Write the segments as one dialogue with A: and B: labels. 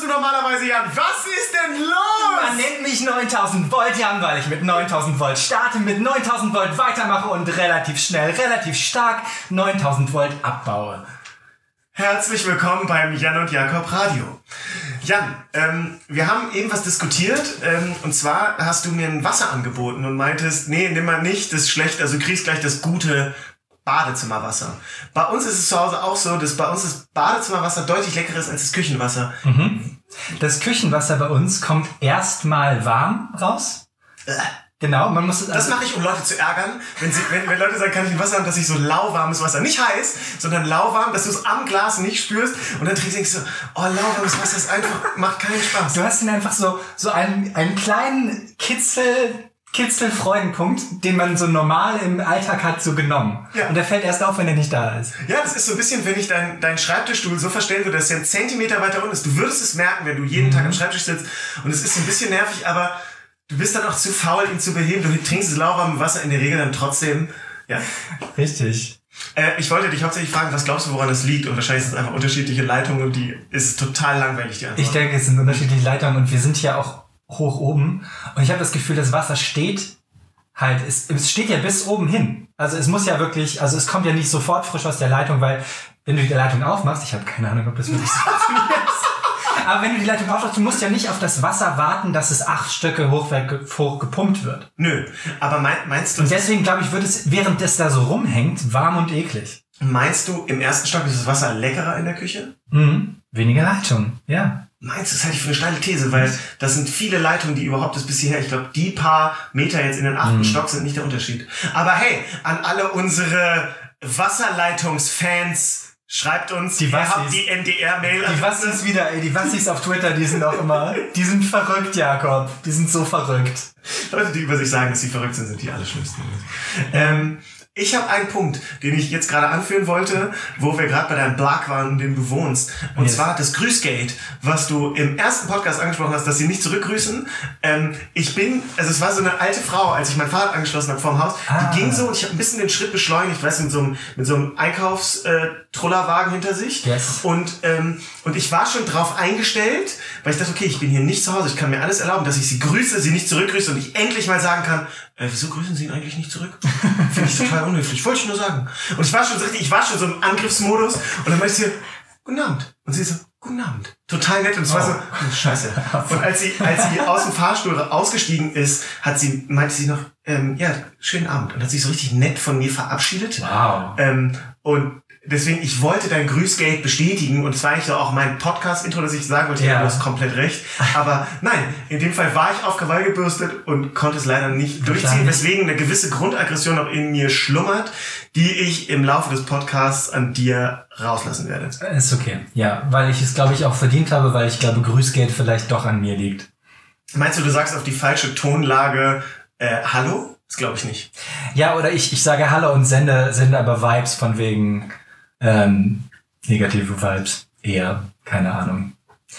A: normalerweise, Jan? Was ist denn los?
B: Man nennt mich 9000 Volt Jan, weil ich mit 9000 Volt starte, mit 9000 Volt weitermache und relativ schnell, relativ stark 9000 Volt abbaue.
A: Herzlich willkommen beim Jan und Jakob Radio. Jan, wir haben eben was diskutiert, und zwar hast du mir ein Wasser angeboten und meintest, nee, nimm mal nicht, das ist schlecht, also du kriegst gleich das gute Badezimmerwasser. Bei uns ist es zu Hause auch so, dass bei uns das Badezimmerwasser deutlich leckerer ist als das Küchenwasser.
B: Mhm. Das Küchenwasser bei uns kommt erstmal warm raus. Genau, man muss...
A: Das mache ich, um Leute zu ärgern. Wenn Leute sagen, kann ich ein Wasser haben, dass ich so lauwarmes Wasser, nicht heiß, sondern lauwarm, dass du es am Glas nicht spürst und dann trinkst du so, oh, lauwarmes Wasser ist einfach, macht keinen Spaß.
B: Du hast dann einfach so einen kleinen Kitzelfreudenpunkt, den man so normal im Alltag hat, so genommen. Ja. Und der fällt erst auf, wenn er nicht da ist.
A: Ja, das ist so ein bisschen, wenn ich deinen Schreibtischstuhl so verstellen würde, dass er 1 Zentimeter weiter unten ist. Du würdest es merken, wenn du jeden Tag am Schreibtisch sitzt und es ist so ein bisschen nervig, aber du bist dann auch zu faul, ihn zu beheben. Du trinkst das lauwarme Wasser in der Regel dann trotzdem. Ja.
B: Richtig.
A: Ich wollte dich hauptsächlich fragen, was glaubst du, woran das liegt? Und wahrscheinlich sind es einfach unterschiedliche Leitungen und die ist total langweilig, die Antwort.
B: Ich denke, es sind unterschiedliche Leitungen und wir sind hier auch hoch oben. Und ich habe das Gefühl, das Wasser steht halt, es steht ja bis oben hin. Also es muss ja wirklich, also es kommt ja nicht sofort frisch aus der Leitung, weil wenn du die Leitung aufmachst, ich habe keine Ahnung, ob das wirklich so funktioniert. Aber wenn du die Leitung aufmachst, du musst ja nicht auf das Wasser warten, dass es 8 Stöcke hoch gepumpt wird.
A: Nö, aber meinst du...
B: Und deswegen, glaube ich, wird es, während es da so rumhängt, warm und eklig.
A: Meinst du, im ersten Stock ist das Wasser leckerer in der Küche?
B: Mhm. Weniger Leitung, ja.
A: Meinst du, das halte ich für eine steile These, weil das sind viele Leitungen, die überhaupt bis hierher, ich glaube, die paar Meter jetzt in den 8. Stock sind nicht der Unterschied. Aber hey, an alle unsere Wasserleitungsfans, schreibt uns, ihr habt die NDR-Mail.
B: Die Wassis wieder, ey, die Wassis auf Twitter, die sind auch immer, die sind verrückt, Jakob. Die sind so verrückt.
A: Leute, die über sich sagen, dass sie verrückt sind, sind die allerschlimmsten. Ich habe einen Punkt, den ich jetzt gerade anführen wollte, wo wir gerade bei deinem Block waren, in dem du wohnst. Und zwar das Grüßgate, was du im ersten Podcast angesprochen hast, dass sie nicht zurückgrüßen. Es war so eine alte Frau, als ich mein Fahrrad angeschlossen habe vorm Haus. Die ging so und ich habe ein bisschen den Schritt beschleunigt, weißt du, mit so einem Einkaufstrollerwagen hinter sich.
B: Yes.
A: Und ich war schon drauf eingestellt, weil ich dachte, okay, ich bin hier nicht zu Hause, ich kann mir alles erlauben, dass ich sie grüße, sie nicht zurückgrüße und ich endlich mal sagen kann, wieso grüßen sie ihn eigentlich nicht zurück? Finde ich total unhöflich. Wollte ich nur sagen. Und ich war schon so im Angriffsmodus und dann meinte ich sie, guten Abend. Und sie so, guten Abend. Total nett. Und es war so, scheiße. Und als sie aus dem Fahrstuhl ausgestiegen ist, meinte sie noch, schönen Abend. Und hat sich so richtig nett von mir verabschiedet.
B: Wow.
A: Und deswegen, ich wollte dein Grüßgate bestätigen und es war eigentlich so auch mein Podcast-Intro, dass ich sagen wollte, ja, du hast komplett recht. Aber nein, in dem Fall war ich auf Krawall gebürstet und konnte es leider nicht durchziehen, weswegen eine gewisse Grundaggression noch in mir schlummert, die ich im Laufe des Podcasts an dir rauslassen werde.
B: Ist okay, ja, weil ich es, glaube ich, auch verdient habe, weil ich glaube, Grüßgate vielleicht doch an mir liegt.
A: Meinst du sagst auf die falsche Tonlage Hallo? Das glaube ich nicht.
B: Ja, oder ich sage Hallo und sende aber Vibes von wegen negative Vibes. Eher, keine Ahnung.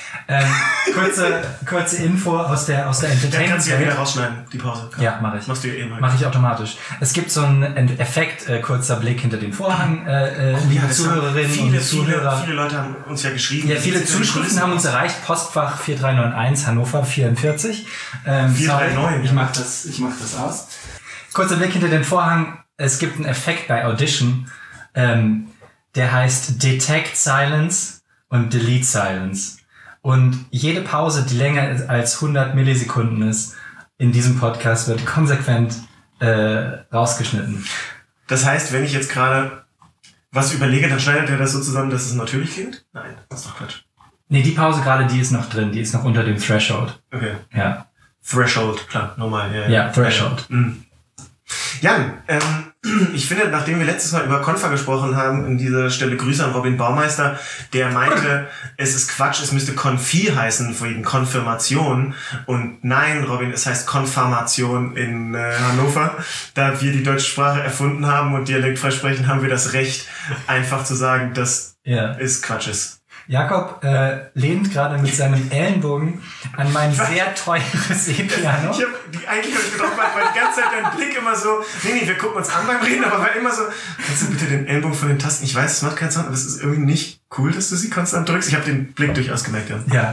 B: Kurze Info aus der Entertainment.
A: Dann kannst du ja wieder rausschneiden, die Pause.
B: Ja, mache ich.
A: Machst du ja eh mal.
B: Mache ich automatisch. Es gibt so einen Effekt, kurzer Blick hinter den Vorhang, liebe Zuhörerinnen und Zuhörer.
A: Viele Leute haben uns ja geschrieben.
B: Ja, viele Zuschriften haben uns erreicht. Postfach 4391 Hannover 44.
A: 439.
B: Ich mach das aus. Kurzer Blick hinter den Vorhang. Es gibt einen Effekt bei Audition, der heißt Detect Silence und Delete Silence. Und jede Pause, die länger als 100 Millisekunden ist, in diesem Podcast wird konsequent rausgeschnitten.
A: Das heißt, wenn ich jetzt gerade was überlege, dann schneidet er das so zusammen, dass es natürlich klingt? Nein, das ist doch Quatsch.
B: Nee, die Pause gerade, die ist noch drin, die ist noch unter dem Threshold.
A: Okay.
B: Ja.
A: Threshold, klar, normal.
B: Ja, Threshold.
A: Jan, ich finde, nachdem wir letztes Mal über Konfa gesprochen haben, an dieser Stelle Grüße an Robin Baumeister, der meinte, es ist Quatsch, es müsste Konfi heißen, wegen Konfirmation. Und nein, Robin, es heißt Konfirmation in Hannover. Da wir die deutsche Sprache erfunden haben und dialektfrei sprechen, haben wir das Recht, einfach zu sagen, dass es Quatsch ist.
B: Jakob lehnt gerade mit seinem Ellenbogen an mein sehr teures E-Piano.
A: Eigentlich habe ich gedacht, weil die ganze Zeit dein Blick immer so, nee, wir gucken uns an beim Reden, aber war immer so, kannst du bitte den Ellenbogen von den Tasten, ich weiß, es macht keinen Sound, aber es ist irgendwie nicht cool, dass du sie konstant drückst. Ich habe den Blick durchaus gemerkt, ja.
B: Ja,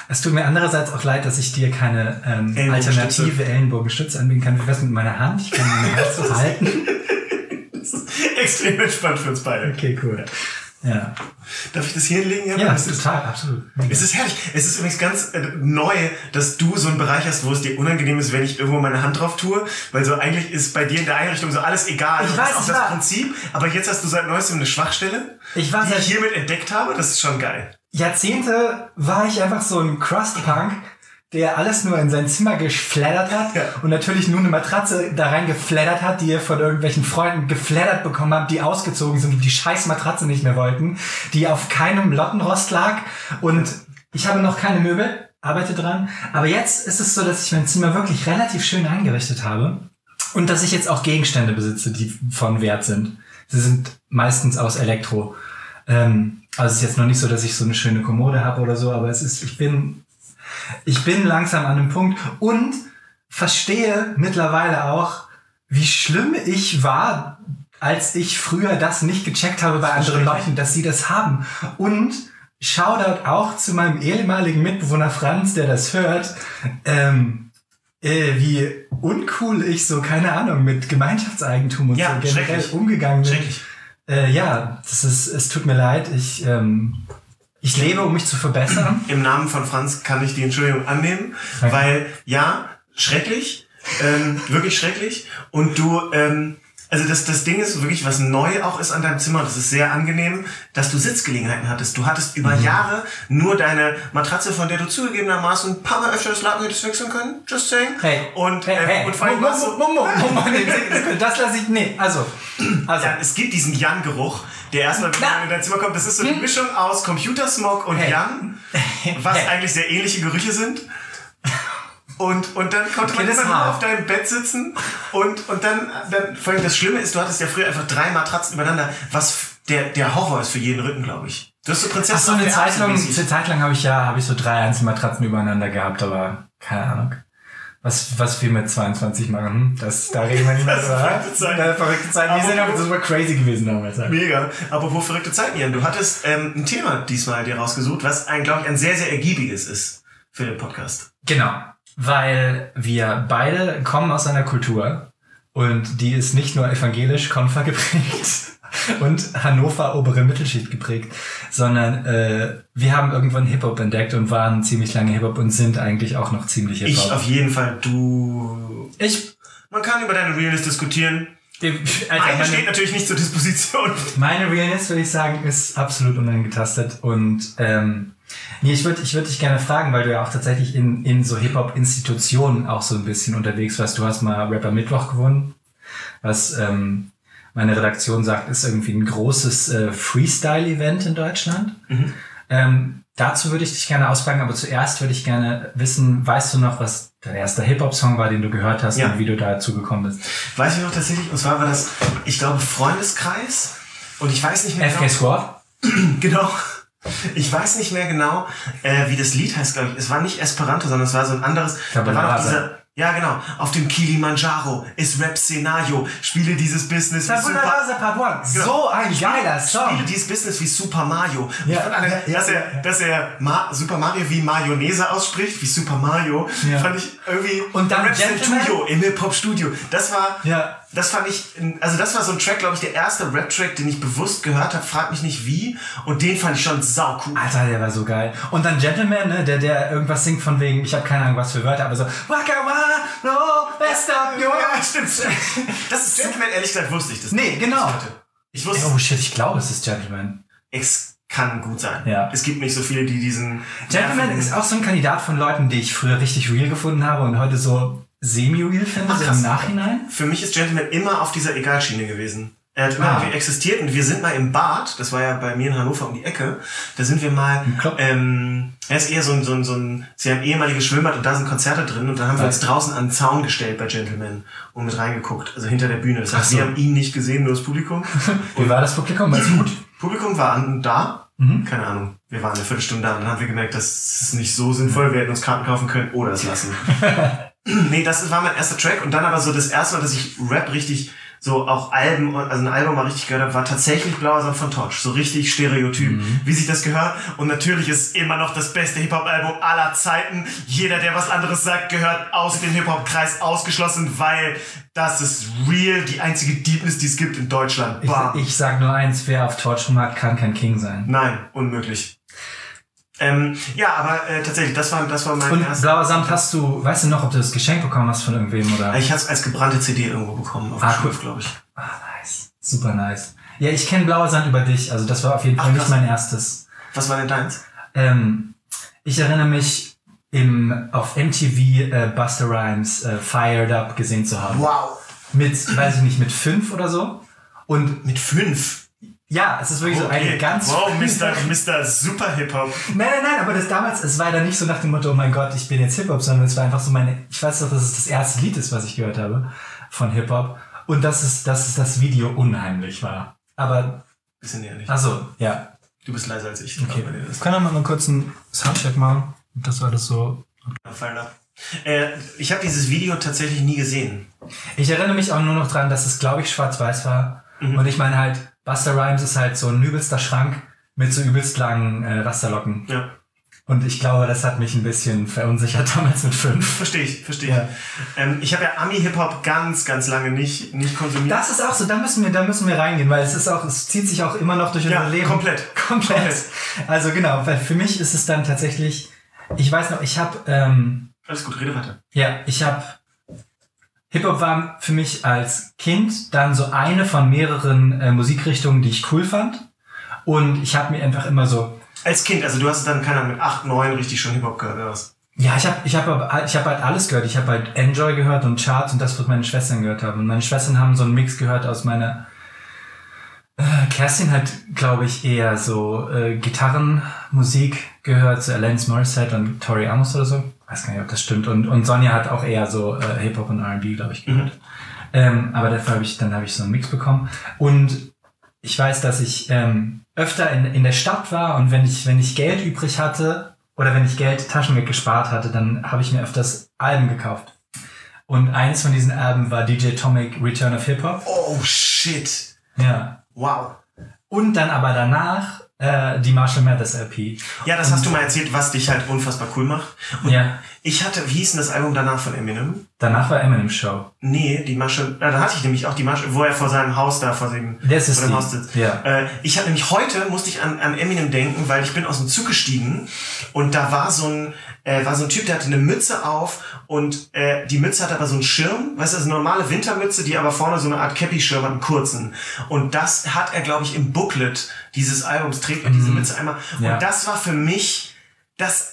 B: Es tut mir andererseits auch leid, dass ich dir keine alternative Ellenbogenstütze anbieten kann. Wie wär's mit meiner Hand? Ich kann meine Hand so halten.
A: Das ist extrem entspannt für uns beide.
B: Okay, cool. Ja.
A: Darf ich das hier hinlegen?
B: Ja, total, absolut. Mega.
A: Es ist herrlich. Es ist übrigens ganz neu, dass du so einen Bereich hast, wo es dir unangenehm ist, wenn ich irgendwo meine Hand drauf tue. Weil so eigentlich ist bei dir in der Einrichtung so alles egal.
B: Ich
A: das
B: weiß,
A: ist auch das Prinzip. Aber jetzt hast du seit neuestem eine Schwachstelle, die ich hiermit entdeckt habe. Das ist schon geil.
B: Jahrzehnte war ich einfach so ein Crust-Punk, der alles nur in sein Zimmer geflattert hat und natürlich nur eine Matratze da rein geflattert hat, die er von irgendwelchen Freunden geflattert bekommen hat, die ausgezogen sind und die scheiß Matratze nicht mehr wollten, die auf keinem Lottenrost lag und ich habe noch keine Möbel, arbeite dran, aber jetzt ist es so, dass ich mein Zimmer wirklich relativ schön eingerichtet habe und dass ich jetzt auch Gegenstände besitze, die von Wert sind. Sie sind meistens aus Elektro. Also es ist jetzt noch nicht so, dass ich so eine schöne Kommode habe oder so, aber ich bin langsam an einem Punkt und verstehe mittlerweile auch, wie schlimm ich war, als ich früher das nicht gecheckt habe bei anderen Leuten, dass sie das haben. Und Shoutout auch zu meinem ehemaligen Mitbewohner Franz, der das hört, wie uncool ich so, keine Ahnung, mit Gemeinschaftseigentum und so generell umgegangen bin. Es tut mir leid, ich lebe, um mich zu verbessern.
A: Im Namen von Franz kann ich die Entschuldigung annehmen, weil, schrecklich, wirklich schrecklich. Und du, also das Ding ist wirklich, was neu auch ist an deinem Zimmer, das ist sehr angenehm, dass du Sitzgelegenheiten hattest. Du hattest über Jahre nur deine Matratze, von der du zugegebenermaßen ein paar Mal öfter das Laken hättest wechseln können. Just saying. Und vor allem
B: das lasse ich, also.
A: Ja, es gibt diesen Jan-Geruch, der erstmal, wenn man in dein Zimmer kommt, das ist so eine Mischung aus Computersmog und Jan, was eigentlich sehr ähnliche Gerüche sind. Und dann konnte man immer nur auf deinem Bett sitzen und dann vor allem das Schlimme ist, du hattest ja früher einfach 3 Matratzen übereinander, was der Horror ist für jeden Rücken, glaube ich. Du hast so Prinzessin.
B: Eine Zeit lang habe ich so 3 Einzelmatratzen übereinander gehabt, aber keine Ahnung. Was wir mit 22 machen, da reden wir nicht mehr drüber. Verrückte Zeiten. Die sind aber super crazy gewesen damals.
A: Mega. Apropos verrückte Zeiten, Jan, du hattest ein Thema diesmal dir rausgesucht, was glaube ich, ein sehr, sehr ergiebiges ist für den Podcast.
B: Genau. Weil wir beide kommen aus einer Kultur und die ist nicht nur evangelisch Konfer geprägt und Hannover obere Mittelschicht geprägt, sondern wir haben irgendwann Hip-Hop entdeckt und waren ziemlich lange Hip-Hop und sind eigentlich auch noch ziemlich Hip-Hop.
A: Ich auf jeden Fall, man kann über deine Realness diskutieren. Meine steht natürlich nicht zur Disposition.
B: Meine Realness, würde ich sagen, ist absolut unangetastet und ich würde dich gerne fragen, weil du ja auch tatsächlich in so Hip-Hop-Institutionen auch so ein bisschen unterwegs warst. Du hast mal Rapper Mittwoch gewonnen, was meine Redaktion sagt, ist irgendwie ein großes Freestyle-Event in Deutschland. Dazu würde ich dich gerne ausfragen, aber zuerst würde ich gerne wissen, weißt du noch, was dein erster Hip-Hop-Song war, den du gehört hast und wie du dazu gekommen bist?
A: Weiß ich noch tatsächlich, und zwar war das, ich glaube, Freundeskreis und ich weiß nicht mehr
B: FK Squad?
A: Genau. Ich weiß nicht mehr genau, wie das Lied heißt, glaube ich. Es war nicht Esperanto, sondern es war so ein anderes. Da war noch dieser, ja, genau. Auf dem Kilimanjaro ist Rap-Szenario. Spiele dieses Business wie
B: Super... Genau. So ein geiler Song.
A: Spiele dieses Business wie Super Mario. Ja, dass er Super Mario wie Mayonnaise ausspricht, wie Super Mario, fand ich irgendwie...
B: Und dann
A: Studio, im Hip-Hop-Studio. Das fand ich... Also das war so ein Track, glaube ich, der erste Rap-Track, den ich bewusst gehört habe. Frag mich nicht wie. Und den fand ich schon sau cool.
B: Alter, der war so geil. Und dann Gentleman, ne, der irgendwas singt von wegen, ich habe keine Ahnung, was für Wörter, aber so... No, best of your...
A: Ja, stimmt. Das ist Gentleman, ehrlich gesagt, wusste ich das.
B: Nee, genau.
A: Ich wusste...
B: Oh shit, ich glaube, es ist Gentleman.
A: Es kann gut sein.
B: Ja.
A: Es gibt nicht so viele, die diesen...
B: Gentleman ist auch so ein Kandidat von Leuten, die ich früher richtig real gefunden habe und heute so semi-real finde, so im Nachhinein.
A: Für mich ist Gentleman immer auf dieser Egalschiene gewesen. Er hat immer irgendwie existiert und wir sind mal im Bad, das war ja bei mir in Hannover um die Ecke, da sind wir mal, er ist eher so ein, sie haben ehemaliges Schwimmbad und da sind Konzerte drin und dann haben wir uns draußen an den Zaun gestellt bei Gentleman und mit reingeguckt, also hinter der Bühne. Das heißt, wir haben ihn nicht gesehen, nur das Publikum.
B: Wie war das Publikum? War's gut?
A: Publikum war da, keine Ahnung, wir waren eine Viertelstunde da und dann haben wir gemerkt, das ist nicht so sinnvoll, wir hätten uns Karten kaufen können oder es lassen. Nee, das war mein erster Track und dann aber so das erste Mal, dass ich Rap richtig so auch Alben, also ein Album mal richtig gehört habe, war tatsächlich Blauer Sand von Torch. So richtig Stereotyp, wie sich das gehört. Und natürlich ist es immer noch das beste Hip-Hop-Album aller Zeiten. Jeder, der was anderes sagt, gehört aus dem Hip-Hop-Kreis ausgeschlossen, weil das ist real, die einzige Deepness, die es gibt in Deutschland.
B: Ich sag nur eins, wer auf Torch rumhat, kann kein King sein.
A: Nein, unmöglich. Ja, aber tatsächlich, das war mein
B: Und
A: erstes.
B: Blauer Samt hast du, weißt du noch, ob du das Geschenk bekommen hast von irgendwem, oder?
A: Ich habe es als gebrannte CD irgendwo bekommen, auf dem Schulhof, glaube ich.
B: Nice. Super nice. Ja, ich kenne Blauer Sand über dich, also das war auf jeden Fall nicht mein erstes.
A: Was war denn deins?
B: Ich erinnere mich, auf MTV Busta Rhymes Fired Up gesehen zu haben.
A: Wow.
B: Weiß ich nicht, mit 5 oder so. Und
A: mit 5?
B: Ja, es ist wirklich so eine ganz...
A: Wow, Mr. Super Hip-Hop.
B: Nein, aber das damals, es war dann nicht so nach dem Motto, oh mein Gott, ich bin jetzt Hip-Hop, sondern es war einfach so ich weiß doch, dass es das erste Lied ist, was ich gehört habe von Hip-Hop. Und dass das Video unheimlich war. Aber...
A: Bisschen ehrlich.
B: Achso, ja.
A: Du bist leiser als ich.
B: Okay. Können wir mal kurz einen Soundcheck machen? Das war alles so...
A: Ich habe dieses Video tatsächlich nie gesehen.
B: Ich erinnere mich auch nur noch dran, dass es, glaube ich, schwarz-weiß war. Und ich meine halt, Busta Rhymes ist halt so ein übelster Schrank mit so übelst langen Rasterlocken.
A: Ja.
B: Und ich glaube, das hat mich ein bisschen verunsichert damals mit 5.
A: Verstehe ich.
B: Ja.
A: Ich habe ja Ami-Hip-Hop ganz, ganz lange nicht konsumiert.
B: Das ist auch so, da müssen wir reingehen, weil es zieht sich auch immer noch durch unser Leben.
A: Komplett.
B: Also genau, weil für mich ist es dann tatsächlich, ich weiß noch, ich habe...
A: Alles gut, rede weiter.
B: Ja, Hip-Hop war für mich als Kind dann so eine von mehreren Musikrichtungen, die ich cool fand. Und ich habe mir einfach immer so...
A: Als Kind, also du hast dann, keine Ahnung, mit 8, 9 richtig schon Hip-Hop gehört, oder was?
B: Ja, ich hab halt alles gehört. Ich habe halt Enjoy gehört und Charts und das, was meine Schwestern gehört haben. Und meine Schwestern haben so einen Mix gehört aus meiner... Kerstin hat, glaube ich, eher so Gitarrenmusik gehört, so Alanis Morissette und Tori Amos oder so. Weiß gar nicht, ob das stimmt. Und Sonja hat auch eher so Hip-Hop und R&B, glaube ich, gehört. Aber dafür habe ich so einen Mix bekommen. Und ich weiß, dass ich öfter in der Stadt war und wenn ich Geld übrig hatte oder wenn ich Geld Taschengeld gespart hatte, dann habe ich mir öfters Alben gekauft. Und eins von diesen Alben war DJ Tomic Return of Hip Hop.
A: Oh, shit.
B: Ja.
A: Wow.
B: Und dann aber danach die Marshall Mathers LP.
A: Ja, das hast du mal erzählt, was dich halt unfassbar cool macht. Und
B: ja.
A: Ich hatte, wie hieß denn das Album danach von Eminem?
B: Danach war Eminem Show.
A: Nee, die Marshall, da hatte ich nämlich auch die Marshall, wo er vor seinem Haus da, vor dem Haus sitzt.
B: Ja.
A: Ich hatte nämlich heute, musste ich an Eminem denken, weil ich bin aus dem Zug gestiegen und da war so ein Typ, der hatte eine Mütze auf und die Mütze hatte aber so einen Schirm, weißt du, das ist eine normale Wintermütze, die aber vorne so eine Art Cappy-Schirm hat, einen kurzen. Und das hat er, glaube ich, im Booklet dieses Albums, trägt er diese Mütze einmal.
B: Ja.
A: Und das war für mich das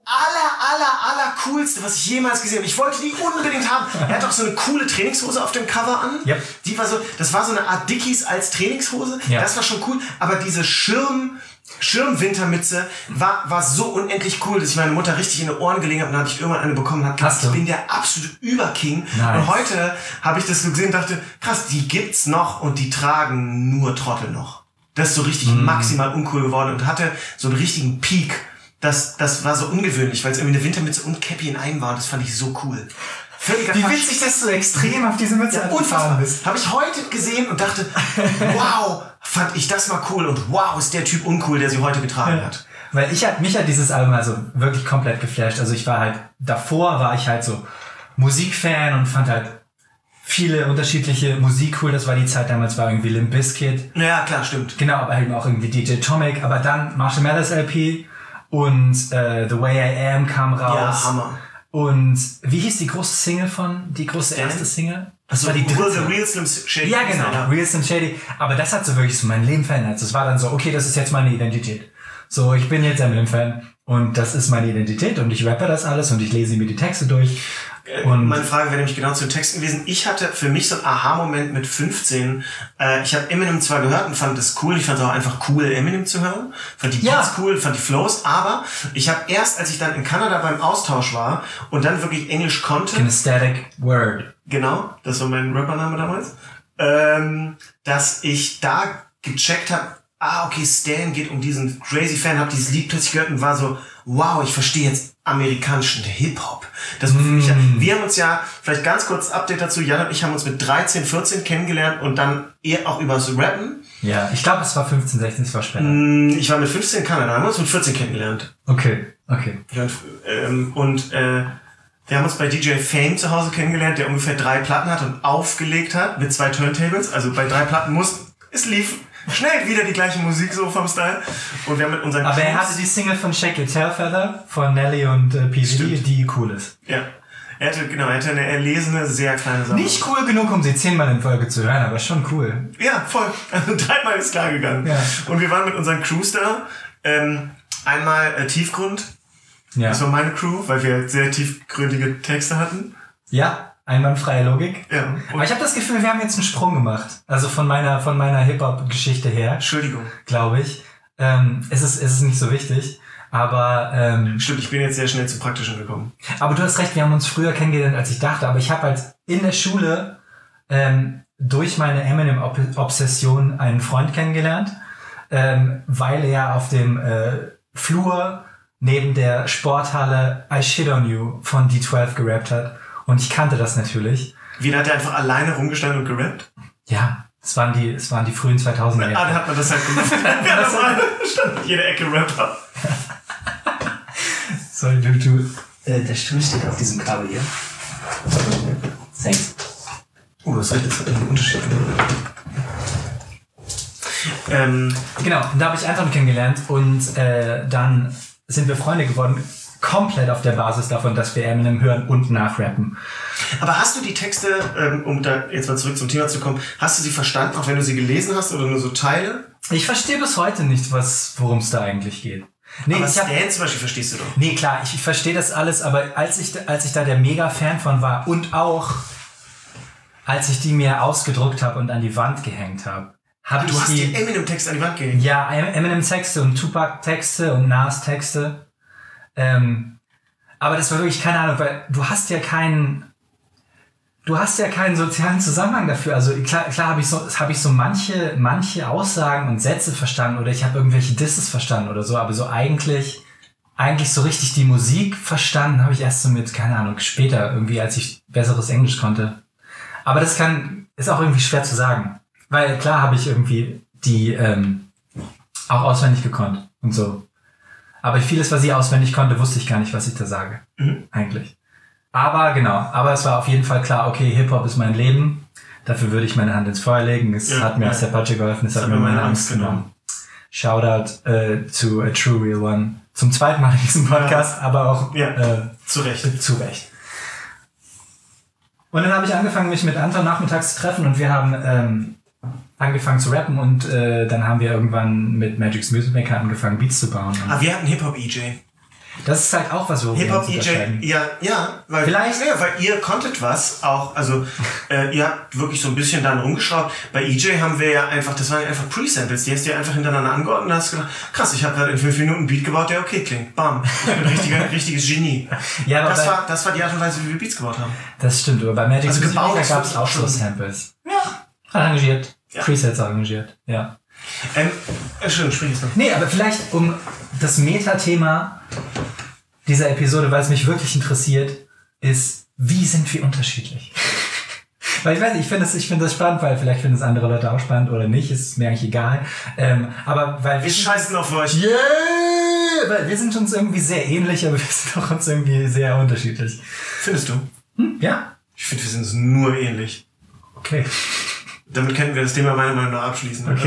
A: aller coolste, was ich jemals gesehen habe. Ich wollte die unbedingt haben. Er hat auch so eine coole Trainingshose auf dem Cover an.
B: Yep.
A: Das war so eine Art Dickies als Trainingshose.
B: Ja.
A: Das war schon cool. Aber diese Schirmwintermütze war so unendlich cool, dass ich meine Mutter richtig in die Ohren gelegen habe und dann habe ich irgendwann eine bekommen und ich bin der absolute Überking.
B: Nice.
A: Und heute habe ich das so gesehen und dachte, krass, die gibt's noch und die tragen nur Trottel noch. Das ist so richtig maximal uncool geworden und hatte so einen richtigen Peak. Das war so ungewöhnlich, weil es irgendwie eine Wintermütze und Cappy in einem war und das fand ich so cool.
B: Wie witzig, dass du so extrem auf diese Mütze
A: unfassbar bist. Habe ich heute gesehen und dachte, wow, fand ich das mal cool und wow, ist der Typ uncool, der sie heute getragen hat.
B: Weil mich hat dieses Album also wirklich komplett geflasht. Also davor war ich halt so Musikfan und fand halt viele unterschiedliche Musik cool. Das war die Zeit damals, war irgendwie Limp Bizkit.
A: Ja, klar, stimmt.
B: Genau, aber eben auch irgendwie DJ Tomic. Aber dann Marshall Mathers LP und The Way I Am kam raus.
A: Ja, Hammer.
B: Und wie hieß die große erste Single? Das war die dritte.
A: Real Slim Shady.
B: Ja, genau. Real Slim Shady. Aber das hat so wirklich so mein Leben verändert. Das war dann so, okay, das ist jetzt meine Identität. So, ich bin jetzt Eminem-Fan und das ist meine Identität und ich rappe das alles und ich lese mir die Texte durch. Und
A: meine Frage wäre nämlich genau zu den Texten gewesen. Ich hatte für mich so einen Aha-Moment mit 15. Ich habe Eminem zwar gehört und fand das cool. Ich fand es auch einfach cool, Eminem zu hören. Fand die Beats cool, fand die Flows. Aber ich habe erst, als ich dann in Kanada beim Austausch war und dann wirklich Englisch konnte...
B: Kinesthetic Word.
A: Genau, das war mein Rappername damals. Dass ich da gecheckt habe, okay, Stan geht um diesen Crazy Fan, hab dieses Lied plötzlich gehört und war so, wow, ich verstehe jetzt amerikanischen Hip-Hop. Das war für mich wir haben uns ja, vielleicht ganz kurz Update dazu, Jan und ich haben uns mit 13, 14 kennengelernt und dann eher auch übers Rappen.
B: Ja, ich glaube, es war 15, 16, es war später.
A: Ich war mit 15 in Kanada, haben wir uns mit 14 kennengelernt.
B: Okay.
A: Ja, und wir haben uns bei DJ Fame zu Hause kennengelernt, der ungefähr 3 Platten hat und aufgelegt hat mit 2 Turntables. Also bei 3 Platten es lief schnell wieder die gleiche Musik so vom Style. Und wir haben mit unseren
B: Aber er hatte die Single von Shake Your Tail Feather von Nelly und PVD, die cool ist.
A: Ja. Er hatte eine erlesene, sehr kleine Sache.
B: Nicht cool genug, um sie 10-mal in Folge zu hören, aber schon cool.
A: Ja, voll. Also 3-mal ist klar gegangen. Ja. Und wir waren mit unseren Crews da. Einmal Tiefgrund. Ja. Das war meine Crew, weil wir sehr tiefgründige Texte hatten.
B: Ja, einwandfreie Logik.
A: Ja.
B: Aber ich habe das Gefühl, wir haben jetzt einen Sprung gemacht. Also von meiner Hip-Hop-Geschichte her.
A: Entschuldigung.
B: Glaube ich. Es ist nicht so wichtig. Aber
A: stimmt, ich bin jetzt sehr schnell zum Praktischen gekommen.
B: Aber du hast recht, wir haben uns früher kennengelernt, als ich dachte. Aber ich habe halt in der Schule durch meine Eminem-Obsession einen Freund kennengelernt, weil er auf dem Flur neben der Sporthalle I Shit On You von D12 gerappt hat. Und ich kannte das natürlich.
A: Wie, hat er einfach alleine rumgestanden und gerappt?
B: Ja, es waren die frühen 2000er Jahre.
A: Ah, da hat man das halt gemacht. Ja, das stand in jeder Ecke Rapper.
B: Sorry, der Stuhl steht auf diesem Kabel hier. Thanks.
A: Das hat einen Unterschied gemacht.
B: Genau, da habe ich Anton kennengelernt und dann sind wir Freunde geworden, komplett auf der Basis davon, dass wir Eminem hören und nachrappen.
A: Aber hast du die Texte, um da jetzt mal zurück zum Thema zu kommen, hast du sie verstanden, auch wenn du sie gelesen hast oder nur so Teile?
B: Ich verstehe bis heute nicht, worum es da eigentlich geht.
A: Nee, aber Stan zum Beispiel verstehst du doch.
B: Nee, klar, ich verstehe das alles, aber als ich da der Mega-Fan von war und auch als ich die mir ausgedruckt habe und an die Wand gehängt habe,
A: du hast die Eminem-Texte an die Wand gehängt?
B: Ja, Eminem-Texte und Tupac-Texte und Nas-Texte. Aber das war wirklich keine Ahnung, weil du hast ja keinen sozialen Zusammenhang dafür. Also klar habe ich so manche Aussagen und Sätze verstanden oder ich habe irgendwelche Disses verstanden oder so, aber so eigentlich so richtig die Musik verstanden habe ich erst so mit, keine Ahnung, später irgendwie, als ich besseres Englisch konnte. Aber das ist auch irgendwie schwer zu sagen. Weil klar habe ich irgendwie die auch auswendig gekonnt und so. Aber vieles, was ich auswendig konnte, wusste ich gar nicht, was ich da sage. Eigentlich. Aber es war auf jeden Fall klar, okay, Hip-Hop ist mein Leben. Dafür würde ich meine Hand ins Feuer legen. Es hat mir aus der Patsche geholfen, es hat mir meine Angst genommen. Shoutout to a true real one. Zum zweiten Mal in diesem Podcast, aber auch
A: zu Recht.
B: Und dann habe ich angefangen, mich mit Anton nachmittags zu treffen und wir haben angefangen zu rappen und dann haben wir irgendwann mit Magic's Music Maker angefangen, Beats zu bauen.
A: Wir hatten Hip-Hop-EJ.
B: Das ist halt auch was, wo
A: Hip-Hop-EJ, weil ihr konntet was auch, also ihr habt wirklich so ein bisschen dann rumgeschraubt. Bei EJ haben wir ja einfach, das waren einfach Pre-Samples, die hast du ja einfach hintereinander angeordnet und hast gedacht, krass, ich habe gerade in 5 Minuten einen Beat gebaut, der okay klingt. Bam. Ich bin ein richtiges Genie. Ja, das war die Art und Weise, wie wir Beats gebaut haben.
B: Das stimmt, aber bei Magic's Music Maker gab es auch so Samples. Ja. Arrangiert. Ja. Presets arrangiert, ja.
A: Entschuldigung, sprich jetzt noch.
B: Nee, aber vielleicht um das Meta-Thema dieser Episode, weil es mich wirklich interessiert, ist, wie sind wir unterschiedlich? Weil ich weiß nicht, ich finde das spannend, weil vielleicht finden es andere Leute auch spannend oder nicht, ist mir eigentlich egal. Aber weil
A: wir scheißen auf euch.
B: Yeah! Weil wir sind uns irgendwie sehr ähnlich, aber wir sind auch uns irgendwie sehr unterschiedlich.
A: Findest du?
B: Ja.
A: Ich finde, wir sind uns nur ähnlich.
B: Okay.
A: Damit könnten wir das Thema meiner Meinung nach abschließen.
B: Okay.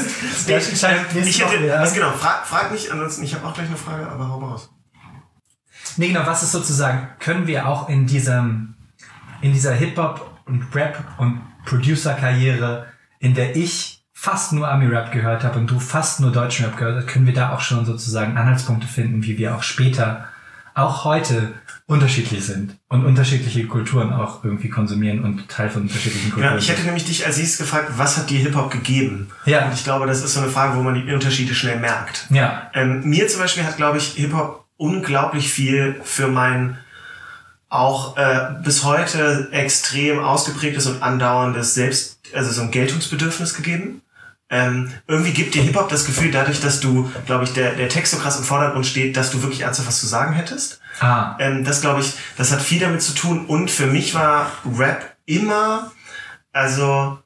A: Genau, frag mich, ansonsten, ich habe auch gleich eine Frage, aber hau mal raus.
B: Nee, genau, was ist sozusagen, können wir auch in dieser Hip-Hop und Rap und Producer-Karriere, in der ich fast nur Ami-Rap gehört habe und du fast nur deutschen Rap gehört hast, können wir da auch schon sozusagen Anhaltspunkte finden, wie wir auch später, auch heute unterschiedlich sind und unterschiedliche Kulturen auch irgendwie konsumieren und Teil von unterschiedlichen Kulturen
A: sind. Ja, ich hätte nämlich dich als nächstes gefragt, was hat dir Hip-Hop gegeben?
B: Ja.
A: Und ich glaube, das ist so eine Frage, wo man die Unterschiede schnell merkt.
B: Ja.
A: Mir zum Beispiel hat, glaube ich, Hip-Hop unglaublich viel für mein auch bis heute extrem ausgeprägtes und andauerndes also so ein Geltungsbedürfnis gegeben. irgendwie gibt dir Hip-Hop das Gefühl, dadurch, dass du, glaube ich, der Text so krass im Vordergrund steht, dass du wirklich ernsthaft was zu sagen hättest. Das glaube ich, das hat viel damit zu tun. Und für mich war Rap immer, also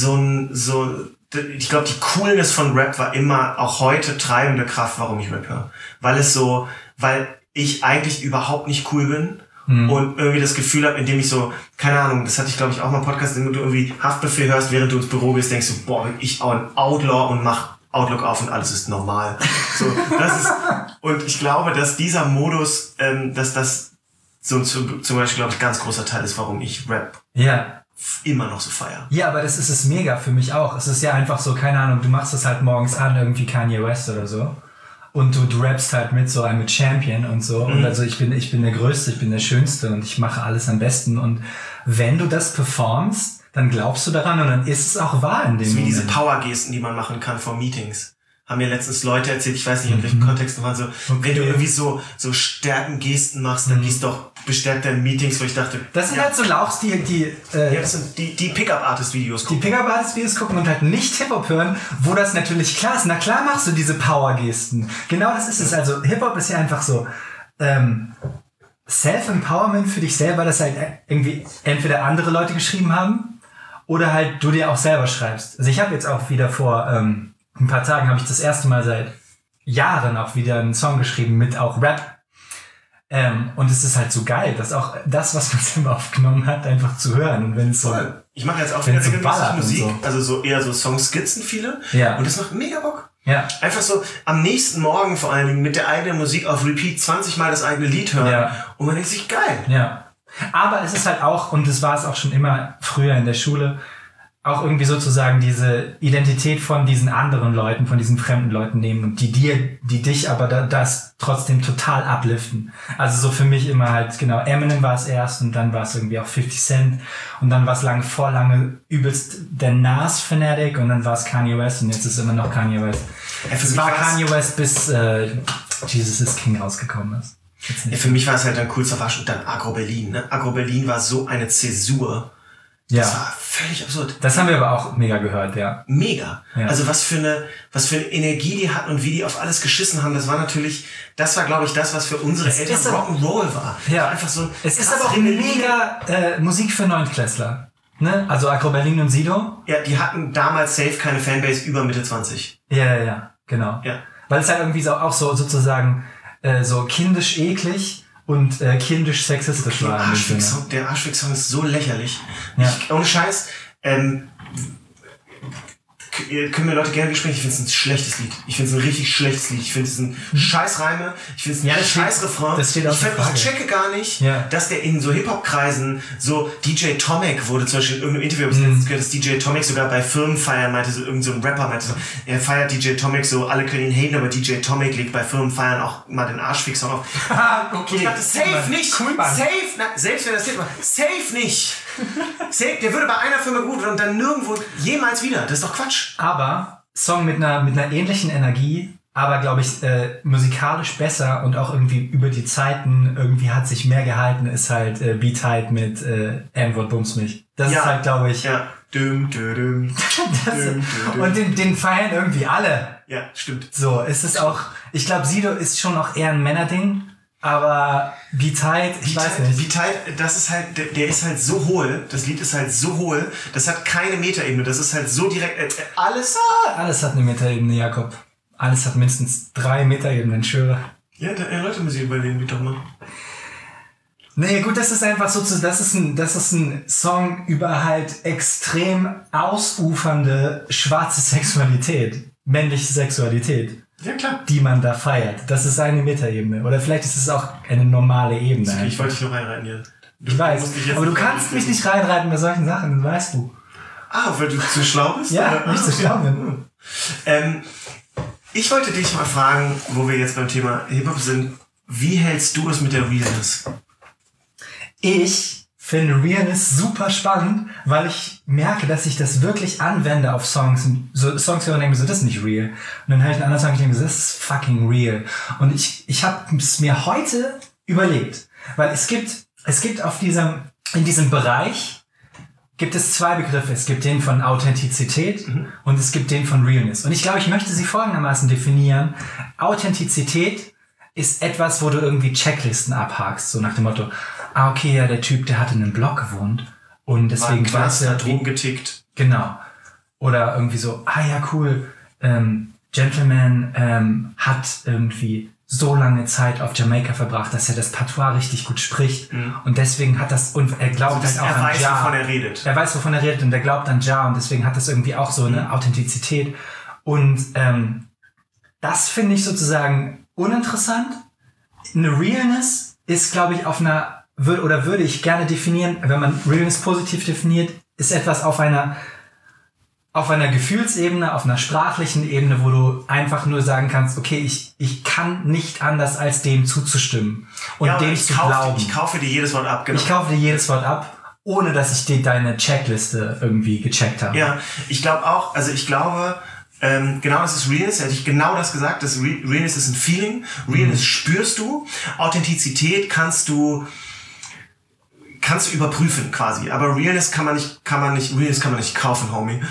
A: ich glaube, die Coolness von Rap war immer auch heute treibende Kraft, warum ich Rap höre. Weil ich eigentlich überhaupt nicht cool bin. Und irgendwie das Gefühl habe, indem ich so, keine Ahnung, das hatte ich glaube ich auch mal im Podcast, wenn du irgendwie Haftbefehl hörst, während du ins Büro gehst, denkst du, boah, ich auch ein Outlaw und mach Outlook auf und alles ist normal. So, und ich glaube, dass dieser Modus, dass das so zum Beispiel, glaube ich, ganz großer Teil ist, warum ich Rap immer noch so feier.
B: Ja, aber das ist es mega für mich auch. Es ist ja einfach so, keine Ahnung, du machst das halt morgens an, irgendwie Kanye West oder so. Und du rappst halt mit so einem Champion und so. Und also ich bin der Größte, ich bin der Schönste und ich mache alles am besten. Und wenn du das performst, dann glaubst du daran und dann ist es auch wahr in dem Moment.
A: Das ist wie diese Power-Gesten, die man machen kann vor Meetings. Haben mir letztens Leute erzählt, ich weiß nicht, in welchen Kontexten waren so, wenn du irgendwie so Stärken-Gesten machst, dann gehst du doch bestärkt in Meetings, wo ich dachte...
B: Das sind halt so Lauchs,
A: das sind die Pickup-Artist-Videos
B: gucken. Die Pickup-Artist-Videos gucken und halt nicht Hip-Hop hören, wo das natürlich klar ist. Na klar machst du diese Power-Gesten. Genau das ist es. Also Hip-Hop ist ja einfach so Self-Empowerment für dich selber, dass halt irgendwie entweder andere Leute geschrieben haben oder halt du dir auch selber schreibst. Also ich habe jetzt auch wieder vor... ein paar Tagen habe ich das erste Mal seit Jahren auch wieder einen Song geschrieben mit auch Rap. Und es ist halt so geil, dass auch das, was man selber aufgenommen hat, einfach zu hören. Und wenn es so...
A: Ich mache jetzt auch wieder regelmäßig Musik,
B: so.
A: Also so eher so Songskizzen viele.
B: Ja.
A: Und das macht mega Bock.
B: Ja.
A: Einfach so am nächsten Morgen vor allen Dingen mit der eigenen Musik auf Repeat 20 Mal das eigene Lied hören.
B: Ja.
A: Und man denkt sich, geil.
B: Ja. Aber es ist halt auch, und das war es auch schon immer früher in der Schule, auch irgendwie sozusagen diese Identität von diesen anderen Leuten, von diesen fremden Leuten nehmen und die dich aber das trotzdem total upliften. Also so für mich immer halt, genau, Eminem war es erst und dann war es irgendwie auch 50 Cent und dann war es lange übelst der Nas-Fanatic und dann war es Kanye West und jetzt ist immer noch Kanye West. Es war Kanye West, bis Jesus is King rausgekommen ist.
A: Ja, für mich war es halt dann cool zu waschen und dann Agro Berlin. Ne? Agro Berlin war so eine Zäsur. Das war völlig absurd.
B: Das haben wir aber auch mega gehört, ja.
A: Mega. Ja. Also was für eine Energie die hatten und wie die auf alles geschissen haben, das war glaube ich das, was für unsere Eltern Rock'n'Roll war.
B: Ja.
A: Einfach so
B: es ist aber auch mega Musik für Neuntklässler. Ne? Also Agro Berlin und Sido.
A: Ja, die hatten damals safe keine Fanbase über Mitte 20.
B: Ja, genau.
A: Ja.
B: Weil es halt irgendwie so auch so sozusagen so kindisch eklig und kindisch sexistisch war.
A: Der Arschfix-Song ist so lächerlich.
B: Ja.
A: Ohne Scheiß. Können mir Leute gerne widersprechen, ich finde es ein schlechtes Lied. Ich finde es ein richtig schlechtes Lied. Ich finde es ein Scheißreime. Ich finde es ein Scheißrefrain. Ich checke gar nicht, dass der in so Hip-Hop-Kreisen so DJ Tomek wurde zum Beispiel in irgendeinem Interview, habe ich letztens gehört, dass DJ Tomek sogar bei Firmenfeiern meinte, so irgend so ein Rapper meinte so, er feiert DJ Tomek so, alle können ihn haten, aber DJ Tomek legt bei Firmenfeiern auch mal den Arschfix-Song auf.
B: Okay.
A: Ich dachte, safe nicht. Cool, safe, selbst wenn das Hit war, safe nicht. Safe, der würde bei einer Firma gut und dann nirgendwo jemals wieder. Das ist doch Quatsch.
B: Aber Song mit einer ähnlichen Energie, aber glaube ich musikalisch besser und auch irgendwie über die Zeiten irgendwie hat sich mehr gehalten, ist halt B-Tight mit N-Wort Bums mich. Das ist halt, glaube ich...
A: Ja. Und
B: den feiern irgendwie alle.
A: Ja, stimmt.
B: So, ist es auch... Ich glaube, Sido ist schon auch eher ein Männerding. Aber B-Tight, ich weiß nicht.
A: B-Tight, das ist halt, der ist halt so hohl, das Lied ist halt so hohl, das hat keine Metaebene, das ist halt so direkt, alles...
B: Alles hat eine Metaebene, Jakob. Alles hat mindestens 3 Metaebenen, schwöre.
A: Ja, Leute müssen überlegen, wie doch mal.
B: Nee, gut, das ist einfach so, das ist ein Song über halt extrem ausufernde schwarze Sexualität, männliche Sexualität.
A: Ja, klar.
B: Die man da feiert. Das ist eine Metaebene. Oder vielleicht ist es auch eine normale Ebene.
A: Ich wollte dich nur reinreiten hier.
B: Ich weiß, aber du kannst mich nicht reinreiten bei solchen Sachen, das weißt du.
A: Weil du zu schlau bist?
B: Ja, weil ich zu schlau bin.
A: Ich wollte dich mal fragen, wo wir jetzt beim Thema Hip-Hop sind, wie hältst du es mit der Realness?
B: Ich finde Realness super spannend, weil ich merke, dass ich das wirklich anwende auf Songs. So Songs, wo ich denke, so, das ist nicht real. Und dann höre ich einen anderen Song und denke, so, das ist fucking real. Und ich habe es mir heute überlegt, weil es gibt in diesem Bereich gibt es zwei Begriffe. Es gibt den von Authentizität und es gibt den von Realness. Und ich glaube, ich möchte sie folgendermaßen definieren. Authentizität ist etwas, wo du irgendwie Checklisten abhakst. So nach dem Motto, okay, ja, der Typ, der hat in einem Block gewohnt und deswegen
A: weiß er, Drogen getickt.
B: Genau. Oder irgendwie so, ja, cool, Gentleman hat irgendwie so lange Zeit auf Jamaika verbracht, dass er das Patois richtig gut spricht. Und deswegen hat das, und er glaubt halt auch an
A: Jah. Er weiß, wovon er redet.
B: Er weiß, wovon er redet und er glaubt an Jah und deswegen hat das irgendwie auch so eine Authentizität. Und das finde ich sozusagen uninteressant. Eine Realness ist, glaube ich, würde ich gerne definieren, wenn man Realness positiv definiert, ist etwas auf einer Gefühlsebene, auf einer sprachlichen Ebene, wo du einfach nur sagen kannst, okay, ich kann nicht anders, als dem zuzustimmen und dem zu glauben.
A: Ich kaufe dir jedes Wort ab, genau.
B: Ich kaufe dir jedes Wort ab, ohne dass ich dir deine Checkliste irgendwie gecheckt habe.
A: Ja, ich glaube auch, genau, das ist Realness, hätte ich genau das gesagt, Realness ist ein Feeling, Realness spürst du, Authentizität kannst du überprüfen quasi, aber Realness kann man nicht kaufen, Homie.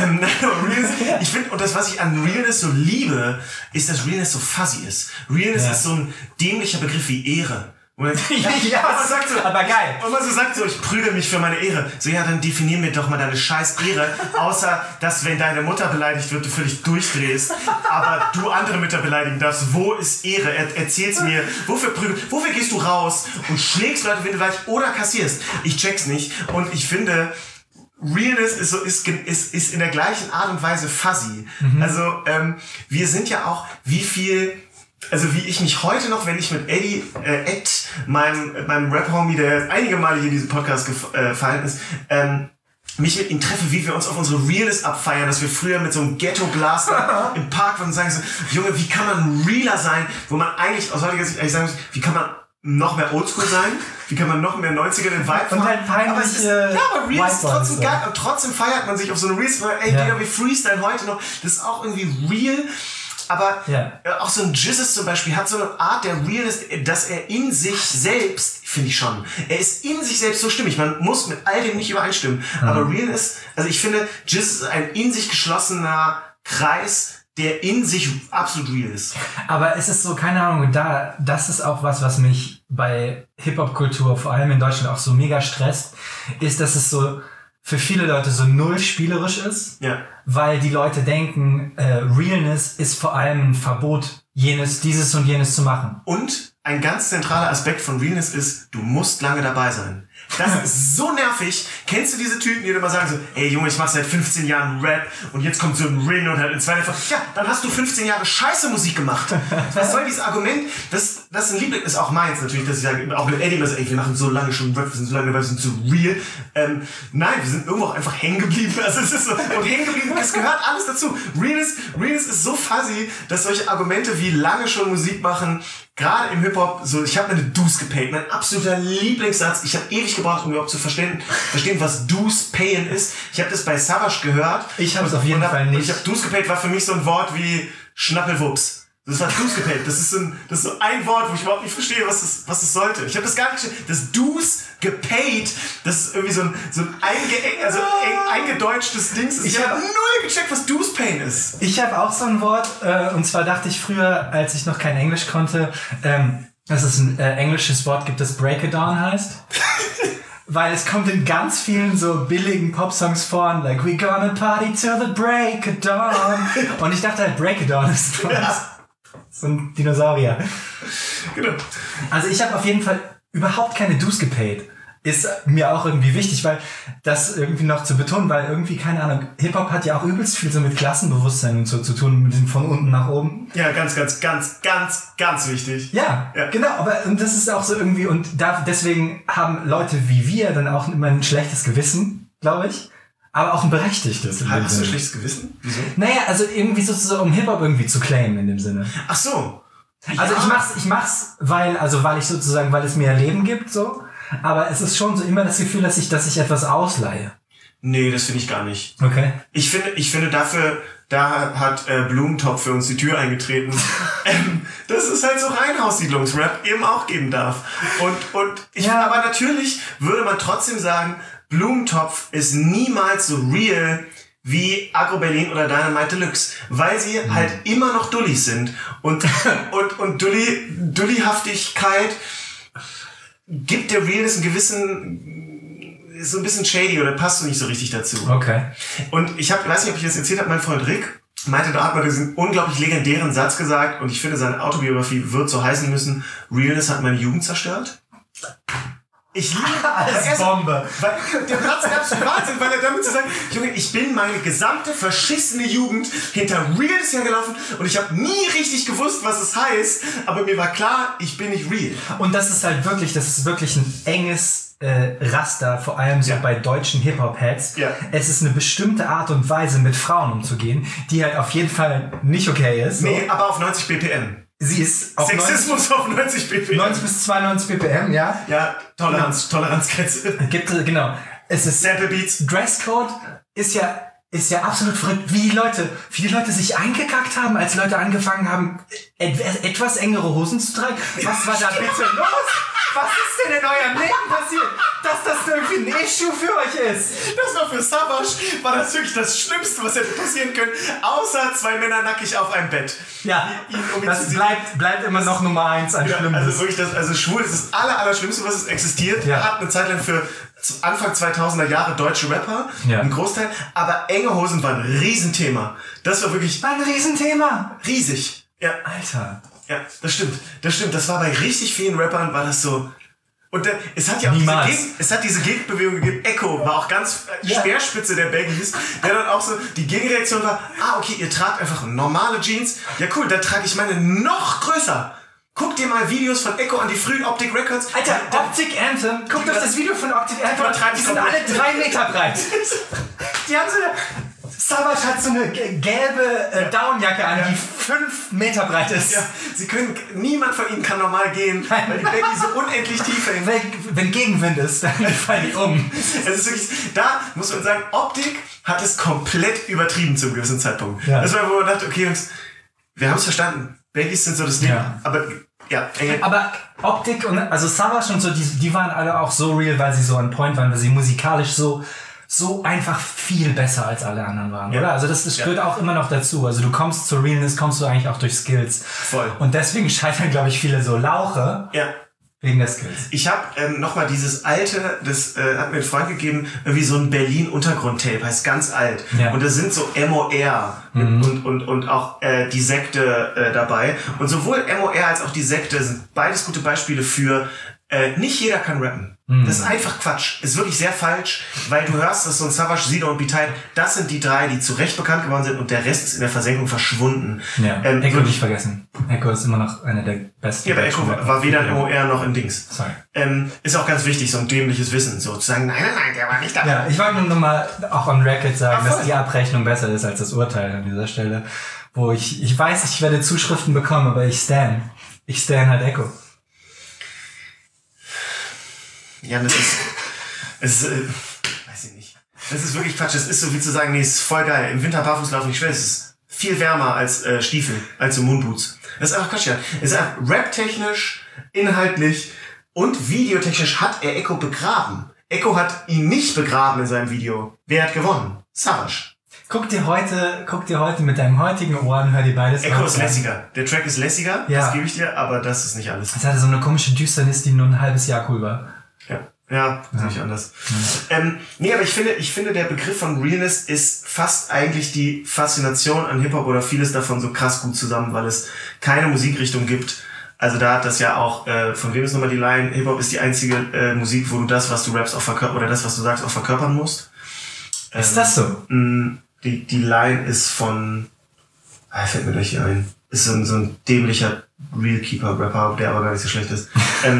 A: Ich finde, und das, was ich an Realness so liebe, ist, dass Realness so fuzzy ist. Realness ist so ein dämlicher Begriff wie Ehre. Man sagt so,
B: aber geil.
A: Und man so sagt so, ich prügel mich für meine Ehre. So, ja, dann definier mir doch mal deine scheiß Ehre. Außer, dass wenn deine Mutter beleidigt wird, du völlig durchdrehst, aber du andere Mütter beleidigen darfst. Wo ist Ehre? Erzähl's mir. Wofür gehst du raus und schlägst Leute, wenn du leicht oder kassierst? Ich check's nicht. Und ich finde, Realness ist in der gleichen Art und Weise fuzzy. Also, wir sind ja auch, wie ich mich heute noch, wenn ich mit Eddie, meinem Rap-Homie, der einige Male hier in diesem Podcast gefallen ist, mich mit ihm treffe, wie wir uns auf unsere Realness abfeiern, dass wir früher mit so einem Ghetto-Blaster im Park waren und sagen so, Junge, wie kann man realer sein, wo man eigentlich aus heutiger Sicht eigentlich sagen muss, wie kann man noch mehr Oldschool sein? Wie kann man noch mehr 90er den Vibe fahren?
B: Und halt peinliche
A: aber Reels ist trotzdem geil. Und trotzdem feiert man sich auf so eine Reels. Digga, wir freestylen heute noch. Das ist auch irgendwie real. Aber auch so ein Jizzes zum Beispiel hat so eine Art der Realness, dass er in sich selbst, finde ich schon, er ist in sich selbst so stimmig. Man muss mit all dem nicht übereinstimmen. Aber Realness, also ich finde, Jizzes ist ein in sich geschlossener Kreis, der in sich absolut real ist.
B: Aber es ist so, keine Ahnung, das ist auch was mich bei Hip-Hop-Kultur, vor allem in Deutschland, auch so mega stresst, ist, dass es so für viele Leute so null spielerisch ist, weil die Leute denken, Realness ist vor allem ein Verbot, dieses und jenes zu machen.
A: Und ein ganz zentraler Aspekt von Realness ist, du musst lange dabei sein. Das ist so nervig. Kennst du diese Typen, die immer sagen so, ey Junge, ich mach seit 15 Jahren Rap und jetzt kommt so ein Rin und halt in 2 Jahren, ja, dann hast du 15 Jahre scheiße Musik gemacht. Was soll dieses Argument? Das ein Liebling ist auch meins natürlich, dass ich sage, auch mit Eddie immer so, ey, wir machen so lange schon Rap, wir sind so lange dabei, wir sind so real. Nein, wir sind irgendwo auch einfach hängen geblieben. Also es ist so, und hängen geblieben, es gehört alles dazu. Realness ist so fuzzy, dass solche Argumente wie lange schon Musik machen, gerade im Hip-Hop, so, ich habe meine Dues gepaid. Mein absoluter Lieblingssatz. Ich habe ewig gebraucht, um überhaupt zu verstehen, was Dues payen ist. Ich habe das bei Savage gehört.
B: Ich habe es auf jeden Fall nicht.
A: Ich habe Dues gepaid, war für mich so ein Wort wie Schnappelwups. Das war Dues gepaid. Das ist so ein Wort, wo ich überhaupt nicht verstehe, was das sollte. Ich habe das gar nicht verstanden. Das Dues gepaid, das ist irgendwie so ein eingedeutschtes Dings. Ich habe null gecheckt, was Dues payen ist.
B: Ich habe auch so ein Wort, und zwar dachte ich früher, als ich noch kein Englisch konnte, dass es ein englisches Wort gibt, das Break-A-Dawn heißt. Weil es kommt in ganz vielen so billigen Popsongs vor, like we gonna party till the break of dawn. Und ich dachte halt, Break of Dawn ist so ein Dinosaurier.
A: Genau.
B: Also ich habe auf jeden Fall überhaupt keine Dues gepaid. Ist mir auch irgendwie wichtig, weil das irgendwie noch zu betonen, weil irgendwie, keine Ahnung, Hip-Hop hat ja auch übelst viel so mit Klassenbewusstsein und so zu tun, mit dem von unten nach oben.
A: Ja, ganz wichtig.
B: Ja, genau, aber und das ist auch so irgendwie, und deswegen haben Leute wie wir dann auch immer ein schlechtes Gewissen, glaube ich, aber auch ein berechtigtes.
A: Hast du ein schlechtes Gewissen? Wieso?
B: Naja, also irgendwie so, um Hip-Hop irgendwie zu claimen in dem Sinne.
A: Ach so.
B: Also ich mach's, weil es mir Leben gibt, so. Aber es ist schon so immer das Gefühl, dass ich etwas ausleihe.
A: Nee, das finde ich gar nicht.
B: Okay.
A: Ich finde da hat Blumentopf für uns die Tür eingetreten, dass es halt so Reihenhaussiedlungsrap eben auch geben darf. Aber natürlich würde man trotzdem sagen, Blumentopf ist niemals so real wie Agro Berlin oder Dynamite Deluxe, weil sie halt immer noch Dullis sind und Dullihaftigkeit gibt der Realness einen gewissen, ist so ein bisschen shady oder passt so nicht so richtig dazu.
B: Okay.
A: Und ich weiß nicht, ob ich das erzählt habe, mein Freund Rick meinte, da hat man diesen unglaublich legendären Satz gesagt und ich finde, seine Autobiografie wird so heißen müssen, Realness hat meine Jugend zerstört. Ich liebe
B: als Bombe.
A: Weil der Platz der absolute Wahnsinn, weil er damit zu sagen, Junge, ich bin meine gesamte verschissene Jugend hinter Realness hergelaufen und ich habe nie richtig gewusst, was es heißt, aber mir war klar, ich bin nicht real.
B: Und das ist wirklich ein enges Raster, vor allem so bei deutschen Hip-Hop-Heads.
A: Ja.
B: Es ist eine bestimmte Art und Weise, mit Frauen umzugehen, die halt auf jeden Fall nicht okay ist. So.
A: Nee, aber auf 90 BPM.
B: Sie ist auf
A: Sexismus auf 90 BPM.
B: 90 bis 92 BPM, ja.
A: Ja, Toleranzgrenze.
B: Genau. Es ist
A: Sample Beats.
B: Dresscode ist ja absolut verrückt, wie die Leute sich eingekackt haben, als Leute angefangen haben, etwas engere Hosen zu tragen. Was war da bitte los? Was ist denn in eurem Leben passiert, dass das irgendwie ein Issue für euch ist?
A: Das war für Savage, war das wirklich das Schlimmste, was hätte passieren können, außer zwei Männer nackig auf einem Bett.
B: Ja, das bleibt immer noch Nummer 1 an Schlimmes.
A: Also wirklich, schwul ist das Allerschlimmste, was es existiert.
B: Ja.
A: Hat eine Zeit lang für Anfang 2000er Jahre deutsche Rapper, ein Großteil, aber enge Hosen waren ein Riesenthema. Das war wirklich...
B: Ein Riesenthema.
A: Riesig. Ja.
B: Alter.
A: Ja, das stimmt. Das war bei richtig vielen Rappern, war das so... Und es hat ja auch diese Gegenbewegung gegeben. Echo war auch ganz Speerspitze der Baggies, der dann auch so, die Gegenreaktion war, okay, ihr tragt einfach normale Jeans. Ja cool, dann trage ich meine noch größer. Guck dir mal Videos von Echo an die frühen Optic Records.
B: Alter, Optic Anthem. Guckt euch das Video von Optic Anthem an. Die sind alle 3 Meter breit. Die haben so eine... Savage hat so eine gelbe Downjacke an, die 5 Meter breit ist.
A: Ja, niemand von ihnen kann normal gehen, weil die Baggy so unendlich tief hängt.
B: Wenn Gegenwind ist, dann fallen die um.
A: Es ist wirklich, da muss man sagen, Optik hat es komplett übertrieben zu einem gewissen Zeitpunkt.
B: Ja.
A: Das war, wo man dachte, okay Jungs, wir haben es verstanden. Baggies sind so das Ding.
B: Ja.
A: Aber
B: aber Optik und also Savage und so, die waren alle auch so real, weil sie so on point waren, weil sie musikalisch so einfach viel besser als alle anderen waren, oder? Also das gehört auch immer noch dazu. Also du kommst zur Realness, kommst du eigentlich auch durch Skills.
A: Voll.
B: Und deswegen scheitern, glaube ich, viele so Lauche.
A: Ja.
B: Wegen der Skills.
A: Ich habe nochmal dieses alte, das hat mir ein Freund gegeben, irgendwie so ein Berlin-Untergrund-Tape, heißt ganz alt. Ja. Und da sind so MOR und auch die Sekte dabei. Und sowohl MOR als auch die Sekte sind beides gute Beispiele für nicht jeder kann rappen. Das ist einfach Quatsch. Ist wirklich sehr falsch, weil du hörst, dass so ein Savage, Sido und B-Type, das sind die 3, die zu Recht bekannt geworden sind und der Rest ist in der Versenkung verschwunden.
B: Ja, Echo nicht vergessen. Echo ist immer noch einer der besten.
A: Ja, aber Echo war weder ein MOR noch ein Dings.
B: Sorry.
A: Ist auch ganz wichtig, so ein dämliches Wissen, so zu sagen, nein, der war nicht dabei.
B: Ja, ich wollte nur mal auch on record sagen, dass die Abrechnung besser ist als das Urteil an dieser Stelle, wo ich weiß, ich werde Zuschriften bekommen, aber ich stan halt Echo.
A: Ja, das ist, weiß ich nicht. Das ist wirklich Quatsch. Das ist so wie zu sagen, nee, ist voll geil. Im Winter barfuß laufen nicht schwer. Es ist viel wärmer als Stiefel, als so Moonboots. Das ist einfach Quatsch, ja. Es ist einfach rap-technisch, inhaltlich und videotechnisch hat er Echo begraben. Echo hat ihn nicht begraben in seinem Video. Wer hat gewonnen? Savage.
B: Guck dir heute mit deinem heutigen Ohr an, hör dir beides an.
A: Echo ist lässiger. Der Track ist lässiger, das gebe ich dir, aber das ist nicht alles.
B: Es hatte so eine komische Düsternis, die nur ein halbes Jahr cool war.
A: Ja, nicht anders. Nee, aber ich finde, der Begriff von Realness ist fast eigentlich die Faszination an Hip-Hop oder vieles davon so krass gut zusammen, weil es keine Musikrichtung gibt. Also da hat das ja auch, von wem ist nochmal die Line? Hip-Hop ist die einzige Musik, wo du das, was du rappst, auch verkörpern, oder das, was du sagst, auch verkörpern musst.
B: Ist das so?
A: Die Line ist von, fällt mir gleich hier ein, ist so ein dämlicher Realkeeper-Rapper, der aber gar nicht so schlecht ist.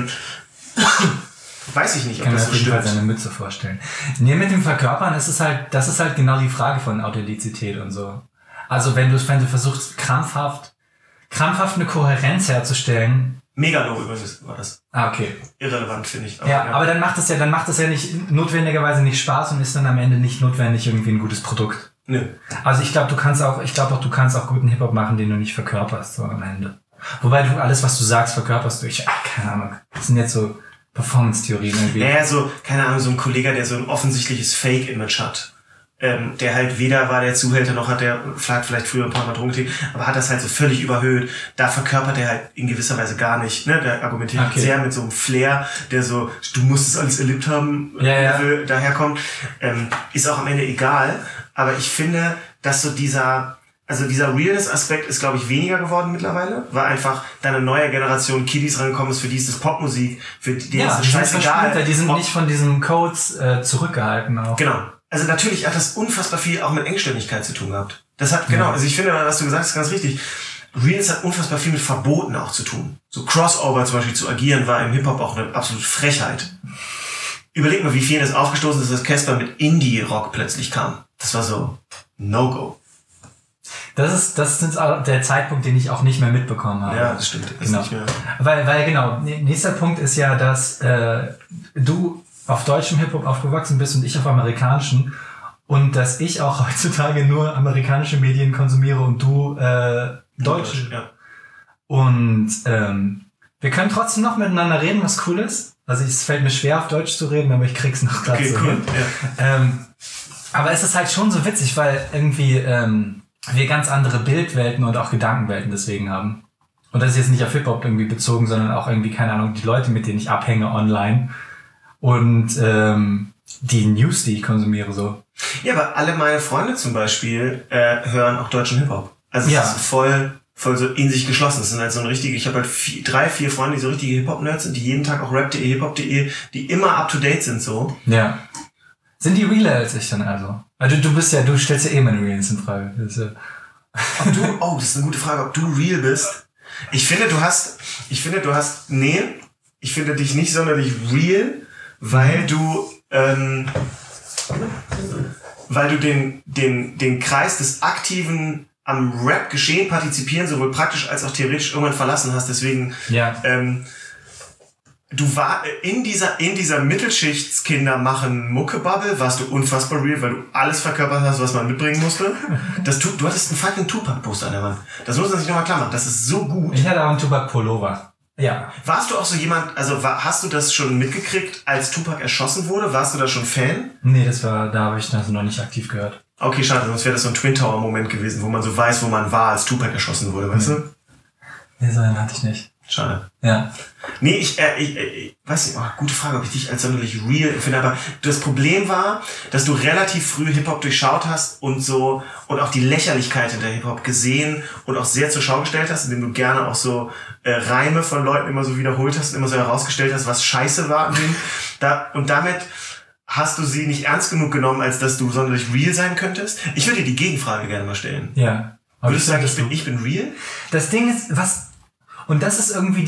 A: Weiß ich nicht, ob das so stimmt. Ich kann mir
B: seine Mütze vorstellen. Nee, mit dem Verkörpern das ist halt genau die Frage von Authentizität und so. Also wenn du versuchst, krampfhaft eine Kohärenz herzustellen.
A: Megalo übrigens war das.
B: Okay.
A: Irrelevant, finde ich.
B: Aber dann macht es ja nicht notwendigerweise nicht Spaß und ist dann am Ende nicht notwendig irgendwie ein gutes Produkt.
A: Nö.
B: Also ich glaube, du kannst auch guten Hip-Hop machen, den du nicht verkörperst, so am Ende. Wobei du alles, was du sagst, verkörperst du. Keine Ahnung. Das sind jetzt so Performance-Theorien irgendwie.
A: Naja, so, keine Ahnung, so ein Kollege, der so ein offensichtliches Fake-Image hat. Der halt weder war der Zuhälter noch hat der vielleicht früher ein paar Mal Drogen getrunken, aber hat das halt so völlig überhöht. Da verkörpert er halt in gewisser Weise gar nicht. Ne? Der argumentiert sehr mit so einem Flair, der so, du musst es alles erlebt haben, daherkommt. Ist auch am Ende egal. Aber ich finde, dass so dieser Realness-Aspekt ist, glaube ich, weniger geworden mittlerweile, weil einfach da eine neue Generation Kiddies rangekommen ist, für die ist das Popmusik, für die ist es scheißegal.
B: Die sind nicht von diesen Codes zurückgehalten auch.
A: Genau. Also natürlich hat das unfassbar viel auch mit Engständigkeit zu tun gehabt. Das hat, also ich finde, was du gesagt hast, ist ganz richtig. Realness hat unfassbar viel mit Verboten auch zu tun. So Crossover zum Beispiel zu agieren war im Hip-Hop auch eine absolute Frechheit. Überleg mal, wie vielen es aufgestoßen ist, dass Casper mit Indie-Rock plötzlich kam. Das war so No-Go.
B: Das ist der Zeitpunkt, den ich auch nicht mehr mitbekommen habe.
A: Ja, das stimmt. Das
B: genau.
A: Nicht mehr.
B: Weil genau, nächster Punkt ist ja, dass du auf deutschem Hip-Hop aufgewachsen bist und ich auf amerikanischen und dass ich auch heutzutage nur amerikanische Medien konsumiere und du deutsche.
A: Ja.
B: Und wir können trotzdem noch miteinander reden, was cool ist. Also es fällt mir schwer, auf Deutsch zu reden, aber ich krieg's noch gerade so hin. Ja. Aber es ist halt schon so witzig, weil irgendwie wir ganz andere Bildwelten und auch Gedankenwelten deswegen haben. Und das ist jetzt nicht auf Hip-Hop irgendwie bezogen, sondern auch irgendwie, keine Ahnung, die Leute, mit denen ich abhänge online und die News, die ich konsumiere so.
A: Ja, aber alle meine Freunde zum Beispiel hören auch deutschen Hip-Hop. Also es ist voll so in sich geschlossen. Es sind halt so eine richtige, ich habe halt 3-4 Freunde, die so richtige Hip-Hop-Nerds sind, die jeden Tag auch rap.de, hiphop.de, die immer up-to-date sind so.
B: Ja. Sind die realer als ich dann also? Also du stellst ja meine Reals in Frage. Das ist
A: das ist eine gute Frage, ob du real bist. Ich finde dich nicht sonderlich real, weil du den Kreis des aktiven am Rap-Geschehen partizipieren, sowohl praktisch als auch theoretisch irgendwann verlassen hast. Deswegen, du war in dieser Mittelschichtskinder machen Mucke-Bubble, warst du unfassbar real, weil du alles verkörpert hast, was man mitbringen musste. Du hattest einen fucking Tupac-Poster an der Wand. Das muss man sich nochmal klar machen. Das ist so gut.
B: Ich hatte auch einen Tupac-Pullover. Ja.
A: Warst du auch so jemand, also hast du das schon mitgekriegt, als Tupac erschossen wurde? Warst du da schon Fan?
B: Nee, da habe ich das noch nicht aktiv gehört.
A: Okay, schade, sonst wäre das so ein Twin Tower Moment gewesen, wo man so weiß, wo man war, als Tupac erschossen wurde, weißt du?
B: Nee, so einen hatte ich nicht.
A: Schade.
B: Ja.
A: Nee, ich weiß nicht, gute Frage, ob ich dich als sonderlich real finde, aber das Problem war, dass du relativ früh Hip-Hop durchschaut hast und auch die Lächerlichkeit hinter Hip-Hop gesehen und auch sehr zur Schau gestellt hast, indem du gerne auch so Reime von Leuten immer so wiederholt hast und immer so herausgestellt hast, was scheiße war an denen. Und damit hast du sie nicht ernst genug genommen, als dass du sonderlich real sein könntest? Ich würde dir die Gegenfrage gerne mal stellen.
B: Ja.
A: Würdest du sagen, ich bin real?
B: Das Ding ist, und das ist irgendwie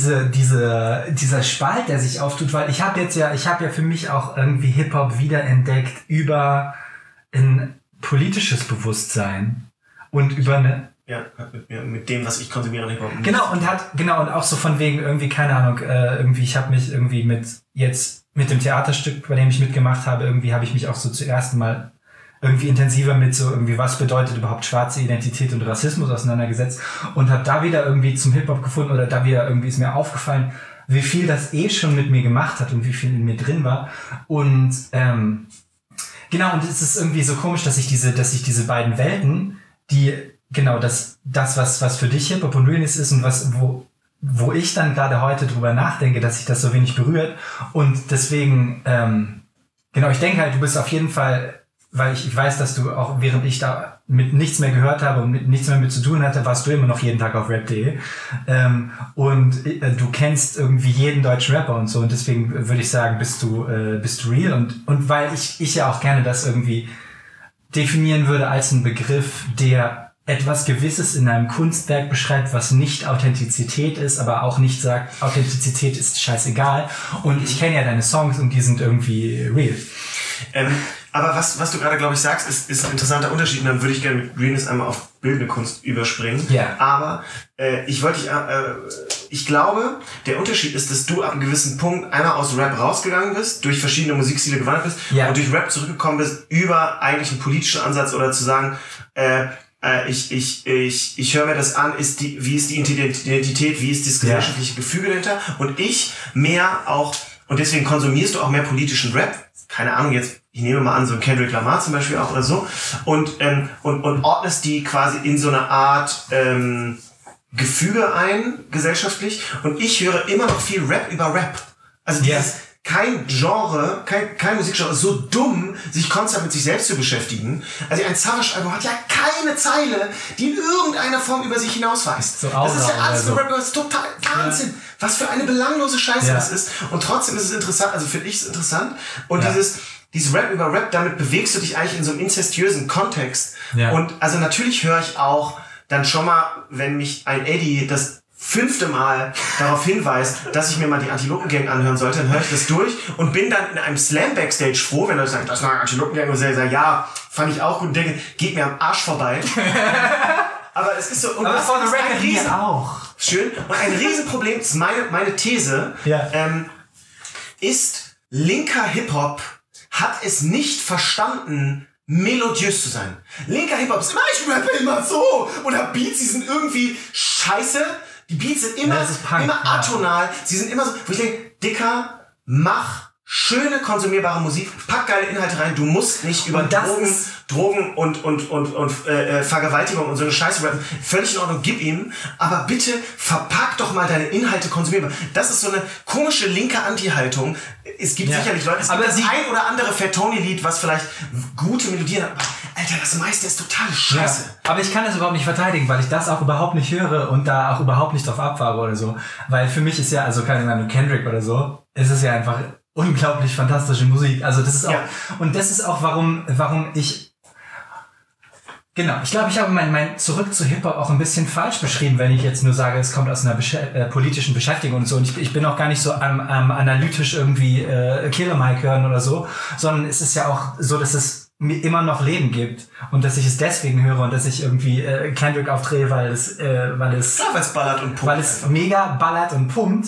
B: dieser Spalt, der sich auftut, weil ich habe ja für mich auch irgendwie Hip-Hop wiederentdeckt über ein politisches Bewusstsein und über eine
A: mit dem, was ich konsumiere an Hip-Hop.
B: Genau, und auch so von wegen irgendwie, keine Ahnung, ich habe mich irgendwie mit dem Theaterstück, bei dem ich mitgemacht habe, irgendwie habe ich mich auch so zuerst mal irgendwie intensiver mit so irgendwie, was bedeutet überhaupt schwarze Identität und Rassismus auseinandergesetzt und habe da wieder irgendwie zum Hip-Hop gefunden oder da wieder irgendwie ist mir aufgefallen, wie viel das schon mit mir gemacht hat und wie viel in mir drin war und genau, und es ist irgendwie so komisch, dass ich diese beiden Welten, die genau das was für dich Hip-Hop und Realness ist und wo ich dann gerade heute drüber nachdenke, dass sich das so wenig berührt und deswegen genau, ich denke halt, du bist auf jeden Fall, weil ich weiß, dass du auch, während ich da mit nichts mehr gehört habe und mit nichts mehr mit zu tun hatte, warst du immer noch jeden Tag auf rap.de und du kennst irgendwie jeden deutschen Rapper und so und deswegen würde ich sagen, bist du real und weil ich ja auch gerne das irgendwie definieren würde als einen Begriff, der etwas Gewisses in einem Kunstwerk beschreibt, was nicht Authentizität ist, aber auch nicht sagt, Authentizität ist scheißegal und ich kenne ja deine Songs und die sind irgendwie real.
A: Aber was du gerade, glaube ich, sagst, ist ein interessanter Unterschied. Und dann würde ich gerne mit Realness einmal auf bildende Kunst überspringen.
B: Ja.
A: Aber ich glaube, der Unterschied ist, dass du ab einem gewissen Punkt einmal aus Rap rausgegangen bist, durch verschiedene Musikstile gewandert bist und durch Rap zurückgekommen bist, über eigentlich einen politischen Ansatz oder zu sagen, ich höre mir das an, wie ist die Identität, wie ist das gesellschaftliche Gefüge dahinter und ich mehr auch und deswegen konsumierst du auch mehr politischen Rap. Keine Ahnung, jetzt, ich nehme mal an, so ein Kendrick Lamar zum Beispiel auch oder so. Und ordnest die quasi in so eine Art Gefüge ein, gesellschaftlich. Und ich höre immer noch viel Rap über Rap. Also dieses, kein Genre, kein Musikgenre ist so dumm, sich konstant mit sich selbst zu beschäftigen. Also ein Savage-Album hat ja keine Zeile, die in irgendeiner Form über sich hinausweist.
B: So
A: das ist ja alles
B: so.
A: Rap, das ist total Wahnsinn. Was für eine belanglose Scheiße das ist. Und trotzdem ist es interessant, also finde ich es interessant. Und dieses Rap über Rap, damit bewegst du dich eigentlich in so einem inzestiösen Kontext. Ja. Und also natürlich höre ich auch dann schon mal, wenn mich ein Eddie das 5. Mal darauf hinweist, dass ich mir mal die Antilopen-Gang anhören sollte, dann höre ich das durch und bin dann in einem Slam-Backstage froh, wenn Leute sagen, das war eine Antilopen-Gang, und ich sage, ja, fand ich auch gut und denke, geht mir am Arsch vorbei. Aber es ist so, und
B: aber
A: das
B: von
A: ist
B: ein Riesen auch.
A: Schön. Und ein Riesenproblem ist meine These, ist, linker Hip-Hop hat es nicht verstanden, melodiös zu sein. Linker Hip-Hop ist immer, ich rappe immer so. Oder Beats, die sind irgendwie scheiße. Die Beats sind immer atonal. Sie sind immer so, wo ich denke, Dicker, mach schöne, konsumierbare Musik, pack geile Inhalte rein. Du musst nicht über Drogen und Vergewaltigung und so eine Scheiße rappen. Völlig in Ordnung, gib ihm. Aber bitte verpack doch mal deine Inhalte konsumierbar. Das ist so eine komische linke Anti-Haltung. Es gibt sicherlich Leute, es gibt das ein oder andere Fat Tony-Lied, was vielleicht gute Melodien hat. Aber, Alter, das meiste ist totale Scheiße.
B: Ja, aber ich kann das überhaupt nicht verteidigen, weil ich das auch überhaupt nicht höre und da auch überhaupt nicht drauf abfahre oder so. Weil für mich ist ja, also keine Ahnung, Kendrick oder so, ist es ja einfach unglaublich fantastische Musik. Also das ist auch, und das ist auch, warum ich, genau, ich glaube, ich habe mein Zurück zu Hip-Hop auch ein bisschen falsch beschrieben, wenn ich jetzt nur sage, es kommt aus einer politischen Beschäftigung und so. Und ich bin auch gar nicht so analytisch irgendwie Killer Mike hören oder so, sondern es ist ja auch so, dass es mir immer noch Leben gibt und dass ich es deswegen höre und dass ich irgendwie Kendrick aufdrehe, weil es
A: ballert und pumpt.
B: Weil es mega ballert und pumpt.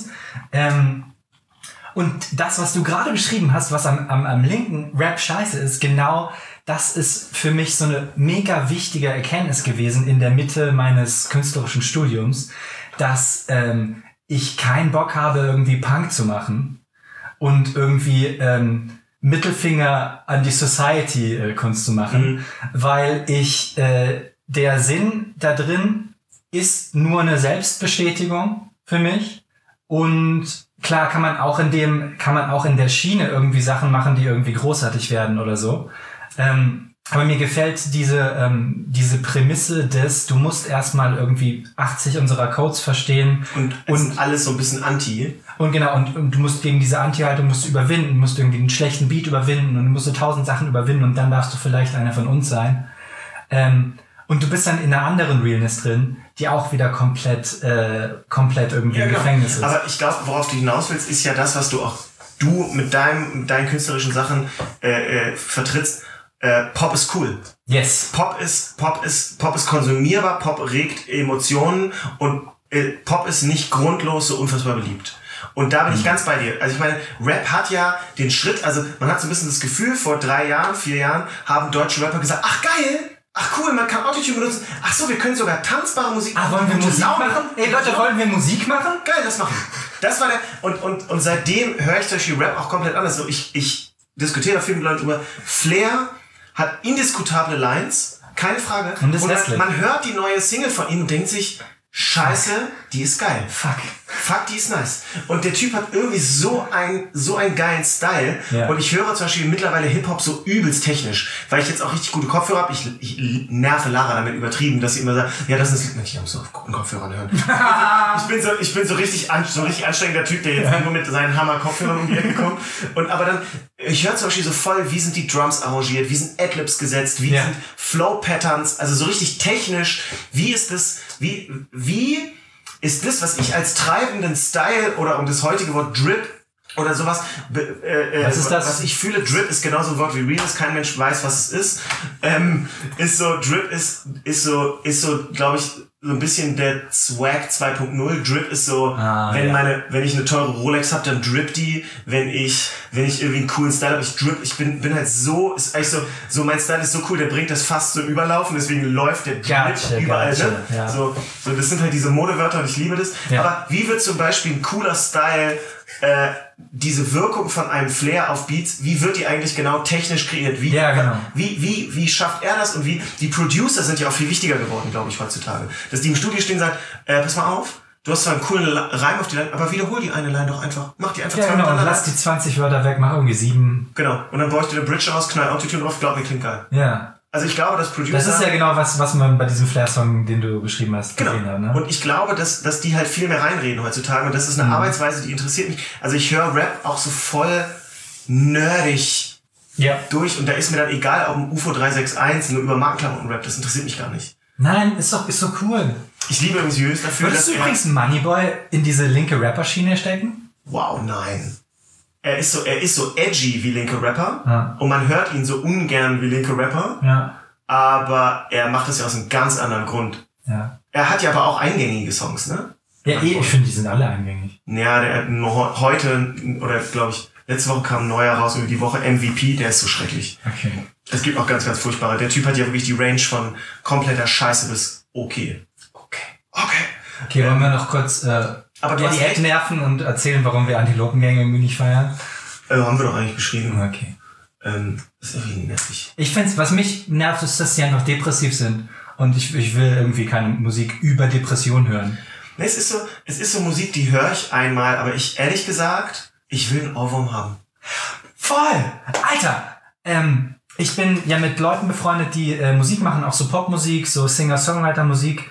B: Und das, was du gerade beschrieben hast, was am linken Rap scheiße ist, genau das ist für mich so eine mega wichtige Erkenntnis gewesen in der Mitte meines künstlerischen Studiums, dass ich keinen Bock habe, irgendwie Punk zu machen und irgendwie Mittelfinger an die Society Kunst zu machen, weil ich der Sinn da drin ist nur eine Selbstbestätigung für mich und klar kann man auch in der Schiene irgendwie Sachen machen, die irgendwie großartig werden oder so. Aber mir gefällt diese Prämisse des, du musst erstmal irgendwie 80 unserer Codes verstehen.
A: Und alles so ein bisschen anti.
B: Und genau, und du musst gegen diese Anti-Haltung überwinden, musst irgendwie einen schlechten Beat überwinden und du musst 1000 Sachen überwinden und dann darfst du vielleicht einer von uns sein. Und du bist dann in einer anderen Realness drin, die auch wieder komplett irgendwie im Gefängnis ist.
A: Aber ich glaube, worauf du hinaus willst, ist ja das, was du mit deinen künstlerischen Sachen vertrittst. Pop ist cool.
B: Yes.
A: Pop ist konsumierbar, Pop regt Emotionen und Pop ist nicht grundlos so unfassbar beliebt. Und da bin ich ganz bei dir. Also ich meine, Rap hat ja den Schritt, also man hat so ein bisschen das Gefühl, vor 3 Jahren, 4 Jahren haben deutsche Rapper gesagt, ach geil, ach cool, man kann Autotune benutzen. Ach so, wir können sogar tanzbare Musik machen.
B: Wollen wir Musik machen? Ey Leute, wollen wir Musik machen?
A: Geil, das machen. Das war und seitdem höre ich zum Beispiel Rap auch komplett anders. So, ich diskutiere da viel mit Leuten drüber. Flair hat indiskutable Lines, keine Frage.
B: Und
A: man hört die neue Single von ihm und denkt sich, Scheiße, die ist geil. Fuck, die ist nice. Und der Typ hat irgendwie so einen geilen Style. Ja. Und ich höre zum Beispiel mittlerweile Hip-Hop so übelst technisch, weil ich jetzt auch richtig gute Kopfhörer habe. Ich nerve Lara damit übertrieben, dass sie immer sagt, ja, das ist, ich muss auf guten Kopfhörern hören. ich bin so richtig anstrengender Typ, der jetzt nur mit seinen Hammer-Kopfhörern um die Ecke kommt. Aber dann, ich höre zum Beispiel so voll, wie sind die Drums arrangiert, wie sind Adlibs gesetzt, wie sind Flow-Patterns, also so richtig technisch, wie ist das, wie ist das, was ich als treibenden Style oder um das heutige Wort Drip oder sowas,
B: was ist das?
A: Was ich fühle, Drip ist genauso ein Wort wie Realness, kein Mensch weiß, was es ist so, Drip ist so, glaube ich, so ein bisschen der Swag 2.0. Drip ist so, wenn ich eine teure Rolex habe, dann drip die. Wenn ich irgendwie einen coolen Style habe, ich bin halt so, ist eigentlich so mein Style ist so cool, der bringt das fast zum Überlaufen, deswegen läuft der Drip überall. Ne? Ja. So, das sind halt diese Modewörter und ich liebe das. Ja. Aber wie wird zum Beispiel ein cooler Style diese Wirkung von einem Flair auf Beats, wie wird die eigentlich genau technisch kreiert? Wie schafft er das? Und die Producer sind ja auch viel wichtiger geworden, glaube ich, heutzutage. Dass die im Studio stehen und sagen, pass mal auf, du hast zwar einen coolen Reim auf die Line, aber wiederhol die eine Line doch einfach. Mach die einfach
B: genau, und lass die 20 Wörter weg, mach irgendwie 7.
A: Genau, und dann bräuchte der Bridge aus, knall Autotune drauf, glaub mir, klingt geil.
B: Ja.
A: Also ich glaube, dass Producer...
B: Das ist ja genau was man bei diesem Flair-Song, den du beschrieben hast, gesehen hat. Ne?
A: Und ich glaube, dass die halt viel mehr reinreden heutzutage. Und das ist eine Arbeitsweise, die interessiert mich. Also ich höre Rap auch so voll nerdig durch. Und da ist mir dann egal, ob ein UFO 361 nur über Markenklamotten-Rap, das interessiert mich gar nicht.
B: Nein, ist so cool.
A: Ich liebe übrigens Jös dafür,
B: Würdest du übrigens Moneyboy in diese linke Rapper-Schiene stecken?
A: Wow, nein. Er ist so edgy wie linke Rapper und man hört ihn so ungern wie linke Rapper, aber er macht das ja aus einem ganz anderen Grund.
B: Ja.
A: Er hat ja aber auch eingängige Songs, ne?
B: Ja, ich finde, die sind alle eingängig.
A: Ja, der hat heute, oder glaube ich, letzte Woche kam ein neuer raus, über die Woche MVP, der ist so schrecklich.
B: Okay.
A: Es gibt auch ganz, ganz furchtbare. Der Typ hat ja wirklich die Range von kompletter Scheiße bis okay.
B: Okay, wollen wir noch kurz
A: aber du hast
B: die nerven und erzählen, warum wir Antilopengänge irgendwie nicht feiern?
A: Haben wir doch eigentlich beschrieben.
B: Okay.
A: Das ist irgendwie nervig.
B: Ich finde, was mich nervt, ist, dass sie einfach depressiv sind. Und ich will irgendwie keine Musik über Depression hören.
A: Nee, es ist so Musik, die höre ich einmal, aber ehrlich gesagt, ich will einen Ohrwurm haben.
B: Voll! Alter! Ich bin ja mit Leuten befreundet, die Musik machen, auch so Popmusik, so Singer-Songwriter-Musik.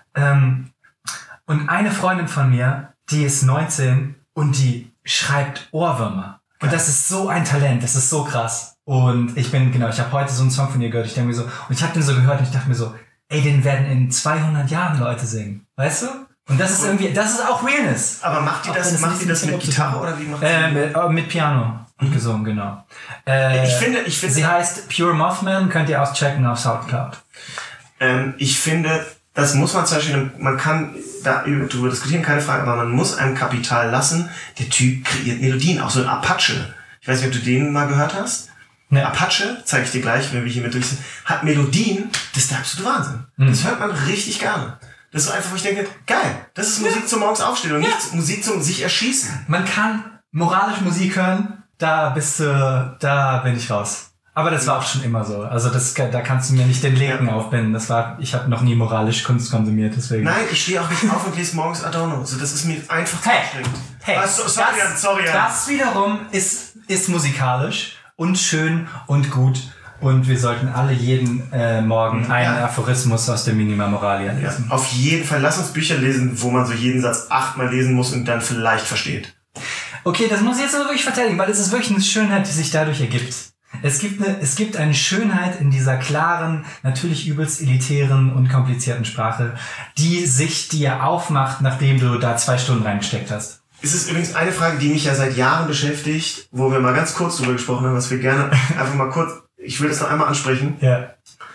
B: Und eine Freundin von mir, die ist 19 und die schreibt Ohrwürmer. Und das ist so ein Talent, das ist so krass. Und ich habe heute so einen Song von ihr gehört, ich denke mir so, und ich habe den so gehört und ich dachte mir so, ey, den werden in 200 Jahren Leute singen. Weißt du? Und das ist irgendwie, das ist auch Realness.
A: Aber macht die das mit Gitarre oder wie macht
B: sie mit Piano und gesungen, genau.
A: Ich finde,
B: sie heißt Pure Mothman, könnt ihr auschecken auf Soundcloud.
A: Ich finde, das muss man zum Beispiel, man kann darüber diskutieren, keine Frage, aber man muss einem Kapital lassen. Der Typ kreiert Melodien, auch so ein Apache. Ich weiß nicht, ob du den mal gehört hast. Ne. Apache, zeige ich dir gleich, wenn wir hier mit durch sind, hat Melodien, das ist der absolute Wahnsinn. Das hört man richtig gerne. Das ist so einfach, wo ich denke, geil, das ist Musik zum morgens aufstehen und nicht Musik zum sich erschießen.
B: Man kann moralisch Musik hören, da bin ich raus. Aber das war auch schon immer so. Also da kannst du mir nicht den Linken aufbinden. Ich habe noch nie moralisch Kunst konsumiert, deswegen.
A: Nein, ich stehe auch nicht auf und lese morgens Adorno. Also das ist mir einfach zu anstrengend.
B: Sorry. Das wiederum ist musikalisch und schön und gut. Und wir sollten alle jeden Morgen einen Aphorismus aus der Minima Moralia lesen.
A: Ja, auf jeden Fall. Lass uns Bücher lesen, wo man so jeden Satz 8-mal lesen muss und dann vielleicht versteht.
B: Okay, das muss ich jetzt aber wirklich verteidigen, weil es ist wirklich eine Schönheit, die sich dadurch ergibt. Es gibt eine Schönheit in dieser klaren, natürlich übelst elitären und komplizierten Sprache, die sich dir aufmacht, nachdem du da 2 Stunden reingesteckt hast.
A: Es ist übrigens eine Frage, die mich ja seit Jahren beschäftigt, wo wir mal ganz kurz drüber gesprochen haben, was wir gerne einfach mal kurz, ich will das noch einmal ansprechen.
B: Ja.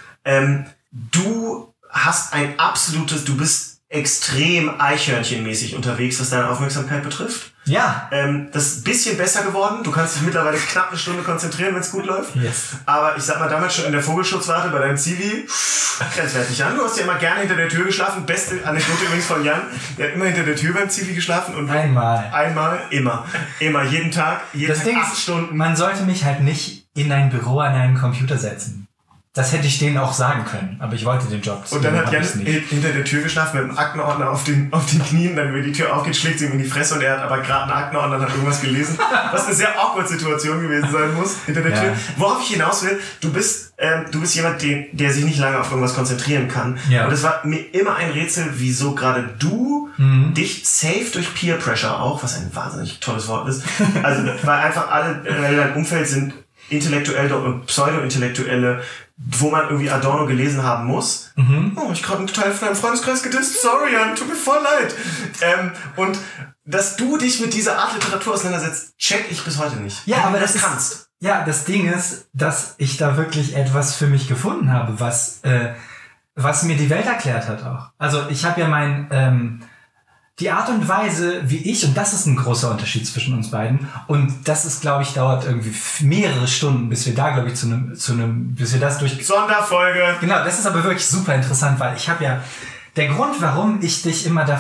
A: Du hast du bist extrem eichhörnchenmäßig unterwegs, was deine Aufmerksamkeit betrifft.
B: Ja.
A: Das ist ein bisschen besser geworden. Du kannst dich mittlerweile knapp eine Stunde konzentrieren, wenn es gut läuft.
B: Yes.
A: Aber ich sag mal, damals schon in der Vogelschutzwarte bei deinem Zivi, grenzwertig an. Du hast ja immer gerne hinter der Tür geschlafen. Beste Anekdote übrigens von Jan. Der hat immer hinter der Tür beim Zivi geschlafen. Und Einmal, immer. Immer, jeden Tag 8 Stunden.
B: Man sollte mich halt nicht in ein Büro an einen Computer setzen. Das hätte ich denen auch sagen können, aber ich wollte den Job.
A: Und dann hat Jan hinter der Tür geschlafen mit einem Aktenordner auf den Knien, dann wenn die Tür aufgeht, schlägt sie ihm in die Fresse und er hat aber gerade einen Aktenordner und hat irgendwas gelesen, was eine sehr awkward Situation gewesen sein muss, hinter der Tür. Worauf ich hinaus will, du bist jemand, der sich nicht lange auf irgendwas konzentrieren kann. Ja. Und es war mir immer ein Rätsel, wieso gerade du dich safe durch Peer Pressure auch, was ein wahnsinnig tolles Wort ist, also weil einfach alle in deinem Umfeld sind Intellektuelle und Pseudo-Intellektuelle, wo man irgendwie Adorno gelesen haben muss. Oh, ich gerade einen Teil von deinem Freundeskreis gedisst. Sorry, Jan, tut mir voll leid. Und dass du dich mit dieser Art Literatur auseinandersetzt, check ich bis heute nicht.
B: Ja, aber das kannst. Ja, das Ding ist, dass ich da wirklich etwas für mich gefunden habe, was mir die Welt erklärt hat auch. Also ich habe ja die Art und Weise, wie ich, und das ist ein großer Unterschied zwischen uns beiden, und das ist, glaube ich, dauert irgendwie mehrere Stunden, bis wir da, glaube ich, bis wir das durch...
A: Sonderfolge!
B: Genau, das ist aber wirklich super interessant, weil ich habe ja, der Grund, warum ich dich immer dafür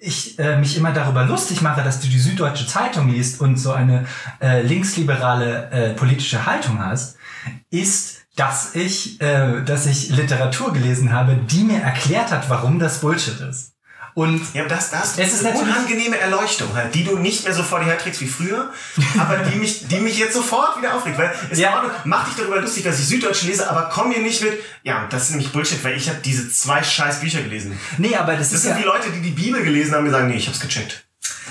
B: ich mich immer darüber lustig mache, dass du die Süddeutsche Zeitung liest und so eine linksliberale politische Haltung hast, ist, dass ich Literatur gelesen habe, die mir erklärt hat, warum das Bullshit ist. Und
A: ja, das ist eine unangenehme Erleuchtung halt, die du nicht mehr so vor dir herträgst wie früher, aber die mich jetzt sofort wieder aufregt, weil es mach dich darüber lustig, dass ich Süddeutsche lese, aber komm mir nicht mit, ja, das ist nämlich Bullshit, weil ich habe diese 2 scheiß Bücher gelesen.
B: Nee, aber das
A: sind wie Leute, die Bibel gelesen haben und sagen, nee, ich hab's gecheckt.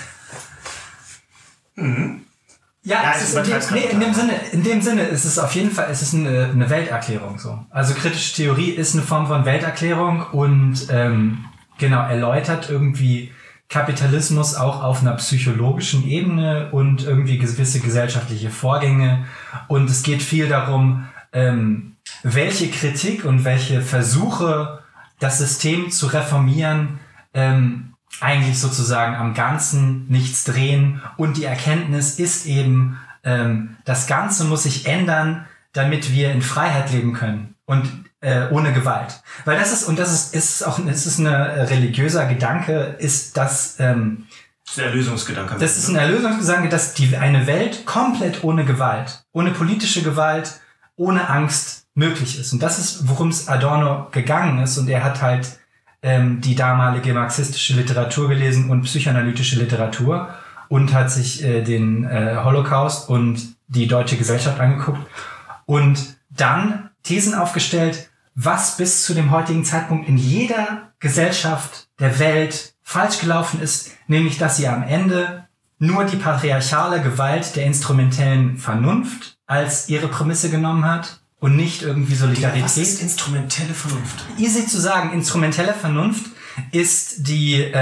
B: Ja, es ist in dem Sinne ist es auf jeden Fall, es ist eine Welterklärung so. Also kritische Theorie ist eine Form von Welterklärung und genau, erläutert irgendwie Kapitalismus auch auf einer psychologischen Ebene und irgendwie gewisse gesellschaftliche Vorgänge. Und es geht viel darum, welche Kritik und welche Versuche, das System zu reformieren, eigentlich sozusagen am Ganzen nichts drehen. Und die Erkenntnis ist eben, das Ganze muss sich ändern, damit wir in Freiheit leben können. Und ohne Gewalt. Weil das ist ein religiöser Gedanke, ist das,
A: das ist ein Erlösungsgedanke.
B: Das ist ein Erlösungsgedanke, dass eine Welt komplett ohne Gewalt, ohne politische Gewalt, ohne Angst möglich ist. Und das ist, worum es Adorno gegangen ist. Und er hat halt die damalige marxistische Literatur gelesen und psychoanalytische Literatur und hat sich den Holocaust und die deutsche Gesellschaft angeguckt und dann Thesen aufgestellt, was bis zu dem heutigen Zeitpunkt in jeder Gesellschaft der Welt falsch gelaufen ist, nämlich dass sie am Ende nur die patriarchale Gewalt der instrumentellen Vernunft als ihre Prämisse genommen hat und nicht irgendwie Solidarität.
A: Was ist instrumentelle Vernunft?
B: Easy zu sagen, instrumentelle Vernunft ist die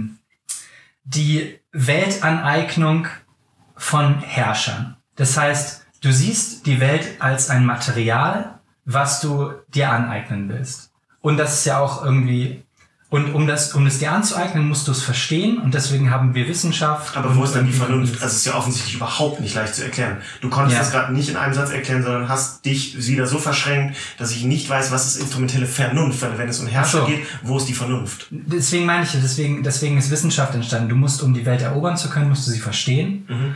B: Weltaneignung von Herrschern. Das heißt, du siehst die Welt als ein Material, was du dir aneignen willst. Und das ist ja auch irgendwie, und um es dir anzueignen, musst du es verstehen und deswegen haben wir Wissenschaft.
A: Aber wo ist dann die Vernunft? Also es ist ja offensichtlich überhaupt nicht leicht zu erklären. Du konntest das gerade nicht in einem Satz erklären, sondern hast dich wieder so verschränkt, dass ich nicht weiß, was ist instrumentelle Vernunft, weil wenn es um Herrscher geht, wo ist die Vernunft?
B: Deswegen meine ich, deswegen ist Wissenschaft entstanden. Du musst, um die Welt erobern zu können, musst du sie verstehen.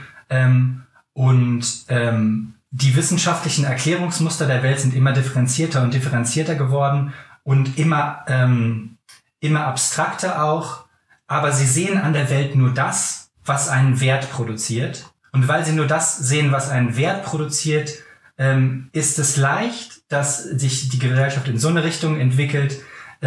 B: Die wissenschaftlichen Erklärungsmuster der Welt sind immer differenzierter und differenzierter geworden und immer abstrakter auch, aber sie sehen an der Welt nur das, was einen Wert produziert. Und weil sie nur das sehen, was einen Wert produziert, ist es leicht, dass sich die Gesellschaft in so eine Richtung entwickelt,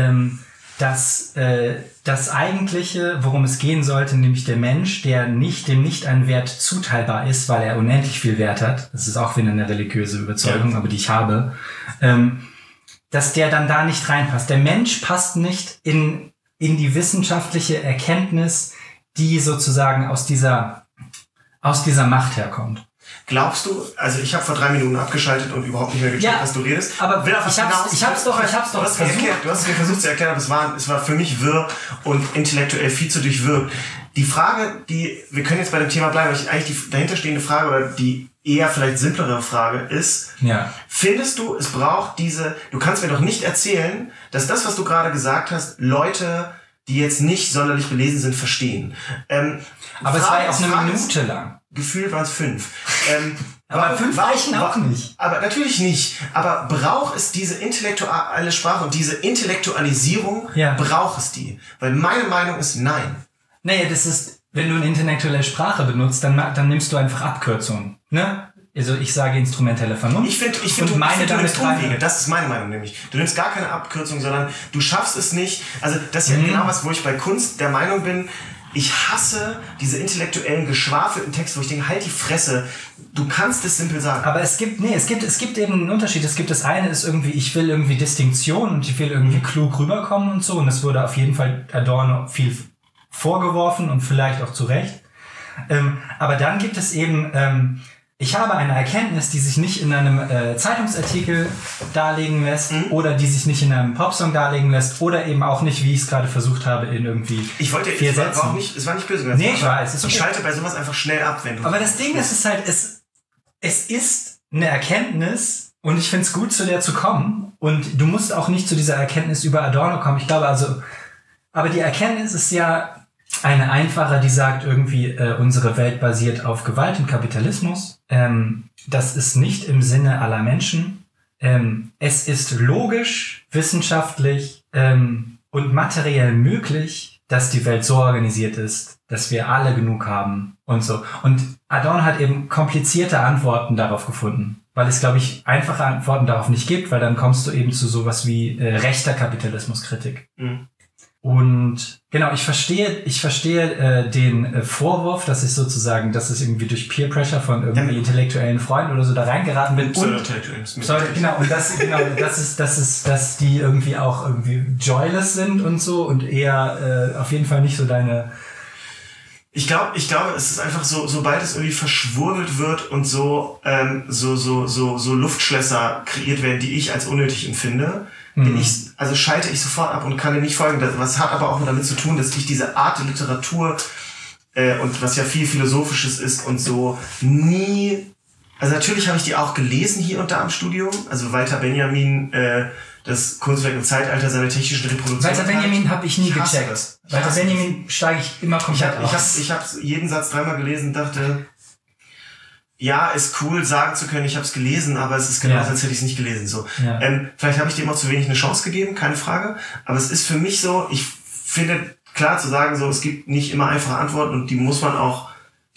B: dass das Eigentliche, worum es gehen sollte, nämlich der Mensch, dem nicht ein Wert zuteilbar ist, weil er unendlich viel Wert hat, das ist auch wieder eine religiöse Überzeugung, aber die ich habe, dass der dann da nicht reinpasst. Der Mensch passt nicht in die wissenschaftliche Erkenntnis, die sozusagen aus dieser Macht herkommt.
A: Glaubst du, also ich habe vor 3 Minuten abgeschaltet und überhaupt nicht mehr gecheckt, was du redest.
B: Aber ich hab's doch
A: Du hast es mir versucht zu erklären, aber es war für mich wirr und intellektuell viel zu durchwirkt. Die Frage, wir können jetzt bei dem Thema bleiben, weil eigentlich die dahinterstehende Frage oder die eher vielleicht simplere Frage ist, findest du, es braucht du kannst mir doch nicht erzählen, dass das, was du gerade gesagt hast, Leute, die jetzt nicht sonderlich belesen sind, verstehen.
B: Aber es war ja auch eine Minute lang.
A: Gefühlt waren es 5.
B: Aber 5 reichen auch nicht.
A: Aber natürlich nicht. Aber braucht es diese intellektuelle Sprache und diese Intellektualisierung, braucht es die? Weil meine Meinung ist nein.
B: Naja, das ist, wenn du eine intellektuelle Sprache benutzt, dann nimmst du einfach Abkürzungen. Ne? Also ich sage instrumentelle Vernunft.
A: Ich finde, du nimmst Umwege. Das ist meine Meinung nämlich. Du nimmst gar keine Abkürzung, sondern du schaffst es nicht. Also das ist ja genau was, wo ich bei Kunst der Meinung bin, ich hasse diese intellektuellen, geschwafelten Texte, wo ich denke, halt die Fresse, du kannst es simpel sagen.
B: Aber es gibt eben einen Unterschied. Das eine ist irgendwie, ich will irgendwie Distinktion und ich will irgendwie klug rüberkommen und so. Und das wurde auf jeden Fall Adorno viel vorgeworfen und vielleicht auch zu Recht. Aber dann gibt es eben, ich habe eine Erkenntnis, die sich nicht in einem Zeitungsartikel darlegen lässt oder die sich nicht in einem Popsong darlegen lässt oder eben auch nicht, wie ich es gerade versucht habe, in irgendwie 4 Sätzen.
A: Es war nicht böse.
B: Nee, ich weiß.
A: Ich schalte bei sowas einfach schnell ab, wenn du...
B: Aber das Ding ist halt, es ist eine Erkenntnis und ich finde es gut, zu der zu kommen und du musst auch nicht zu dieser Erkenntnis über Adorno kommen. Ich glaube aber die Erkenntnis ist ja, Eine einfache, die sagt irgendwie, unsere Welt basiert auf Gewalt und Kapitalismus. Das ist nicht im Sinne aller Menschen. Es ist logisch, wissenschaftlich und materiell möglich, dass die Welt so organisiert ist, dass wir alle genug haben und so. Und Adorno hat eben komplizierte Antworten darauf gefunden, weil es, glaube ich, einfache Antworten darauf nicht gibt, weil dann kommst du eben zu sowas wie rechter Kapitalismuskritik. Mhm. Und genau, ich verstehe den Vorwurf, dass ich sozusagen, dass es irgendwie durch Peer Pressure von irgendwie intellektuellen Freunden oder so da reingeraten bin. Dass die irgendwie auch irgendwie joyless sind und so und eher auf jeden Fall nicht so deine.
A: Ich glaube, es ist einfach so, sobald es irgendwie verschwurbelt wird und so Luftschlösser kreiert werden, die ich als unnötig empfinde, schalte ich sofort ab und kann dir nicht folgen. Das hat aber auch damit zu tun, dass ich diese Art der Literatur und was ja viel Philosophisches ist und so nie, also natürlich habe ich die auch gelesen hier und da im Studium, also Walter Benjamin, das Kunstwerk im Zeitalter seiner technischen Reproduktion.
B: Walter Benjamin habe ich nie gecheckt. Walter Benjamin steige ich immer komplett aus.
A: Ich habe jeden Satz 3-mal gelesen und dachte, ja, ist cool, sagen zu können, ich habe es gelesen, aber es ist genauso, als hätte ich es nicht gelesen. So. Ja. Vielleicht habe ich dem auch zu wenig eine Chance gegeben, keine Frage. Aber es ist für mich so, ich finde, klar zu sagen, so, es gibt nicht immer einfache Antworten und die muss man auch,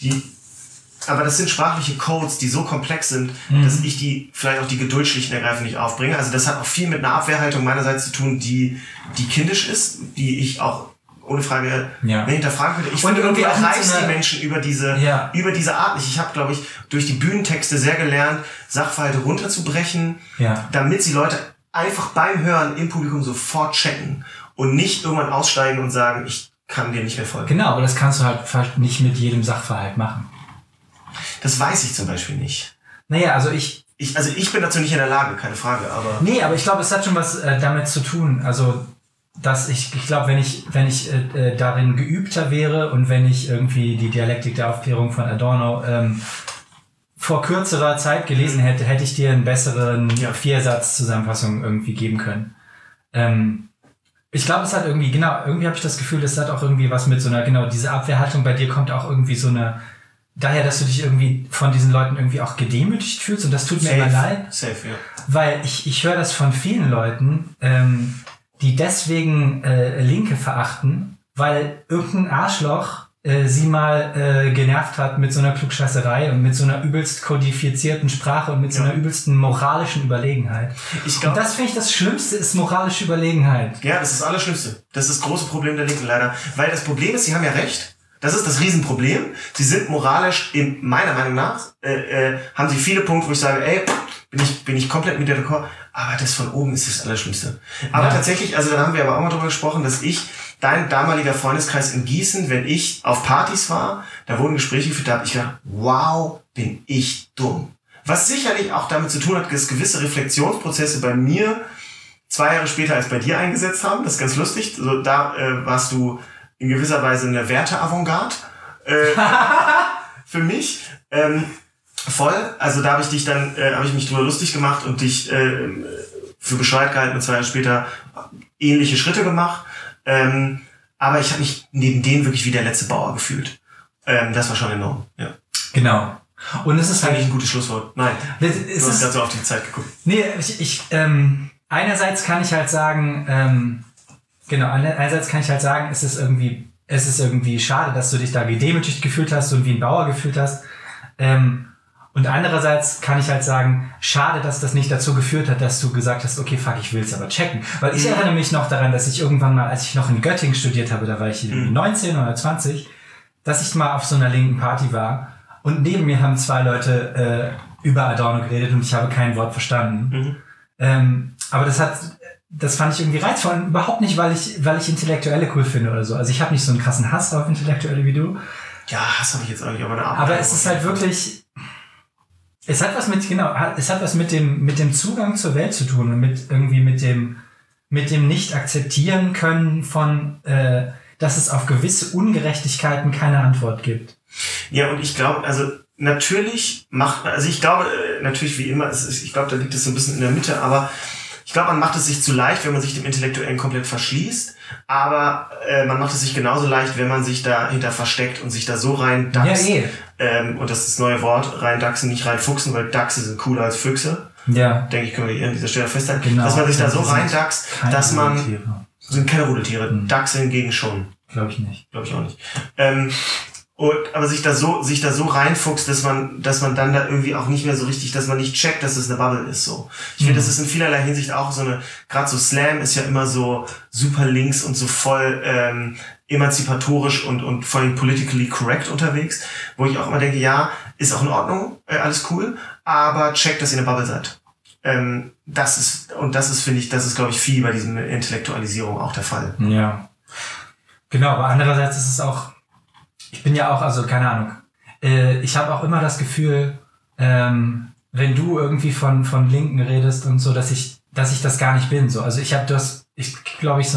A: aber das sind sprachliche Codes, die so komplex sind, dass ich vielleicht auch die Geduld schlicht und ergreifend nicht aufbringe. Also das hat auch viel mit einer Abwehrhaltung meinerseits zu tun, die kindisch ist, die ich auch ohne Frage hinterfragen würde. Ich finde, irgendwie erreicht die Menschen über diese Art nicht. Ich habe, glaube ich, durch die Bühnentexte sehr gelernt, Sachverhalte runterzubrechen, damit sie Leute einfach beim Hören im Publikum sofort checken und nicht irgendwann aussteigen und sagen, ich kann dir nicht mehr folgen.
B: Genau, aber das kannst du halt nicht mit jedem Sachverhalt machen.
A: Das weiß ich zum Beispiel nicht.
B: Naja, also
A: ich bin dazu nicht in der Lage, keine Frage, aber...
B: Nee, aber ich glaube, es hat schon was damit zu tun. Also, dass ich glaube, wenn ich darin geübter wäre und wenn ich irgendwie die Dialektik der Aufklärung von Adorno vor kürzerer Zeit gelesen hätte, hätte ich dir einen besseren 4-Satz-Zusammenfassung irgendwie geben können. Ich glaube, es hat irgendwie habe ich das Gefühl, es hat auch irgendwie was mit so einer, diese Abwehrhaltung bei dir kommt auch irgendwie so eine, daher, dass du dich irgendwie von diesen Leuten irgendwie auch gedemütigt fühlst und das tut mir immer leid.
A: Safe, ja.
B: Weil ich höre das von vielen Leuten, die deswegen Linke verachten, weil irgendein Arschloch sie mal genervt hat mit so einer Klugscheißerei und mit so einer übelst kodifizierten Sprache und mit so einer übelsten moralischen Überlegenheit. Und das finde ich, das Schlimmste ist moralische Überlegenheit.
A: Ja, das ist das Allerschlimmste. Das ist das große Problem der Linken leider. Weil das Problem ist, sie haben ja recht. Das ist das Riesenproblem. Sie sind moralisch, meiner Meinung nach, haben sie viele Punkte, wo ich sage, ey, bin ich komplett mit der Rekord. Aber das von oben ist das Allerschlimmste. Aber tatsächlich, also da haben wir aber auch mal drüber gesprochen, dass dein damaliger Freundeskreis in Gießen, wenn ich auf Partys war, da wurden Gespräche geführt, da habe ich gedacht, wow, bin ich dumm. Was sicherlich auch damit zu tun hat, dass gewisse Reflexionsprozesse bei mir 2 Jahre später als bei dir eingesetzt haben. Das ist ganz lustig. Also da warst du in gewisser Weise eine Werte-Avantgarde für mich. Voll. Also da habe ich mich drüber lustig gemacht und dich für bescheuert gehalten und 2 Jahre später ähnliche Schritte gemacht. Aber ich habe mich neben denen wirklich wie der letzte Bauer gefühlt. Das war schon enorm. Ja.
B: Genau. Und es ist
A: halt nicht ein gutes Schlusswort. Nein. Du hast gerade so auf die Zeit geguckt.
B: Nee, einerseits kann ich halt sagen, es ist irgendwie schade, dass du dich da gedemütigt gefühlt hast und wie ein Bauer gefühlt hast. Und andererseits kann ich halt sagen, schade, dass das nicht dazu geführt hat, dass du gesagt hast, okay, fuck, ich will's aber checken. Weil ich erinnere mich noch daran, dass ich irgendwann mal, als ich noch in Göttingen studiert habe, da war ich 19 oder 20, dass ich mal auf so einer linken Party war und neben mir haben 2 Leute über Adorno geredet und ich habe kein Wort verstanden. Aber das fand ich irgendwie reizvoll. Und überhaupt nicht, weil ich Intellektuelle cool finde oder so. Also ich habe nicht so einen krassen Hass auf Intellektuelle wie du.
A: Ja, Hass habe ich jetzt auch nicht,
B: aber es ist halt wirklich... Es hat was mit dem Zugang zur Welt zu tun und mit dem nicht akzeptieren können von, dass es auf gewisse Ungerechtigkeiten keine Antwort gibt.
A: Ja, und ich glaube, also natürlich wie immer, ich glaube, da liegt es so ein bisschen in der Mitte, aber ich Ich glaube, man macht es sich zu leicht, wenn man sich dem Intellektuellen komplett verschließt, aber man macht es sich genauso leicht, wenn man sich dahinter versteckt und sich da so rein dachst.
B: Ja,
A: und das ist das neue Wort, rein dachsen, nicht rein fuchsen, weil Dachse sind cooler als Füchse.
B: Ja.
A: Denke ich, können wir hier an dieser Stelle festhalten.
B: Genau.
A: Dass man sich da so rein dachst, dass man...
B: Rudeltiere.
A: Sind keine Rudeltiere. Dachse hingegen schon.
B: Glaube ich nicht.
A: Glaube ich auch nicht. Aber sich da so reinfuchst, dass man dann da irgendwie auch nicht mehr so richtig, dass man nicht checkt, dass es eine Bubble ist, so. Ich finde, das ist in vielerlei Hinsicht auch so gerade so Slam ist ja immer so super links und so voll, emanzipatorisch und vor allem politically correct unterwegs, wo ich auch immer denke, ja, ist auch in Ordnung, alles cool, aber checkt, dass ihr eine Bubble seid. Das ist, finde ich, glaube ich, viel bei diesem Intellektualisierung auch der Fall.
B: Ja. Genau, aber andererseits ist es auch, ich bin ja auch, also keine Ahnung, ich habe auch immer das Gefühl, wenn du irgendwie von Linken redest und so, dass ich das gar nicht bin, so. Also es gibt, glaube ich, so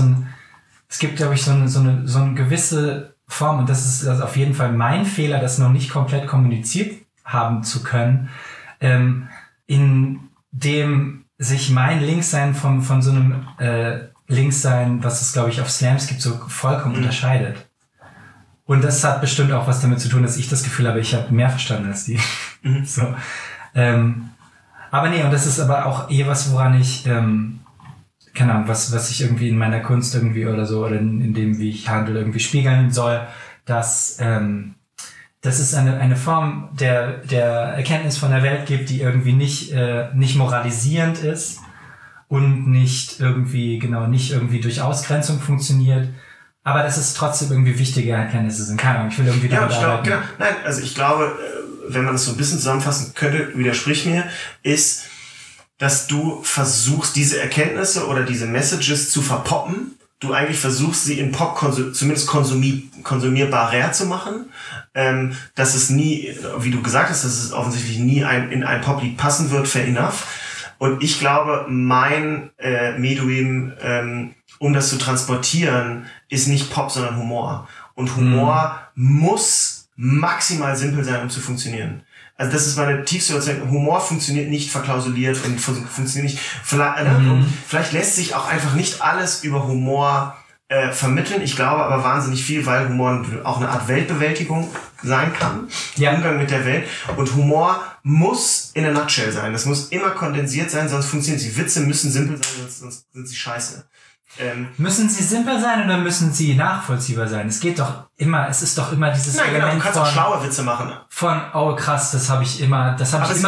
B: eine gewisse Form, und das ist auf jeden Fall mein Fehler, das noch nicht komplett kommuniziert haben zu können, in dem sich mein Linkssein von so einem Linkssein, was es, glaube ich, auf Slams gibt, so vollkommen unterscheidet. Und das hat bestimmt auch was damit zu tun, dass ich das Gefühl habe, ich habe mehr verstanden als die. So. Aber nee, und das ist aber auch was, woran ich, keine Ahnung, was ich irgendwie in meiner Kunst irgendwie oder so, oder in dem, wie ich handle, irgendwie spiegeln soll, dass es eine Form der Erkenntnis von der Welt gibt, die irgendwie nicht moralisierend ist und nicht irgendwie durch Ausgrenzung funktioniert, aber dass es trotzdem irgendwie wichtige Erkenntnisse sind. Keine Ahnung, ich will irgendwie damit arbeiten.
A: Genau. Nein, also ich glaube, wenn man das so ein bisschen zusammenfassen könnte, widersprich mir, ist, dass du versuchst, diese Erkenntnisse oder diese Messages zu verpoppen. Du eigentlich versuchst, sie in Pop zumindest konsumierbarer zu machen. Dass es nie, wie du gesagt hast, dass es offensichtlich nie in ein Poplied passen wird, fair enough. Und ich glaube, mein Medium, um das zu transportieren, ist nicht Pop, sondern Humor. Und Humor muss maximal simpel sein, um zu funktionieren. Also das ist meine tiefste Überzeugung. Humor funktioniert nicht verklausuliert und funktioniert nicht. Vielleicht lässt sich auch einfach nicht alles über Humor vermitteln. Ich glaube aber wahnsinnig viel, weil Humor auch eine Art Weltbewältigung sein kann. Ja. Umgang mit der Welt. Und Humor muss in a nutshell sein. Das muss immer kondensiert sein, sonst funktionieren sie. Witze müssen simpel sein, sonst sind sie scheiße.
B: Müssen sie simpel sein oder müssen sie nachvollziehbar sein? Es ist doch immer dieses
A: Element
B: genau,
A: du kannst auch schlaue Witze machen.
B: Oh krass, das habe ich immer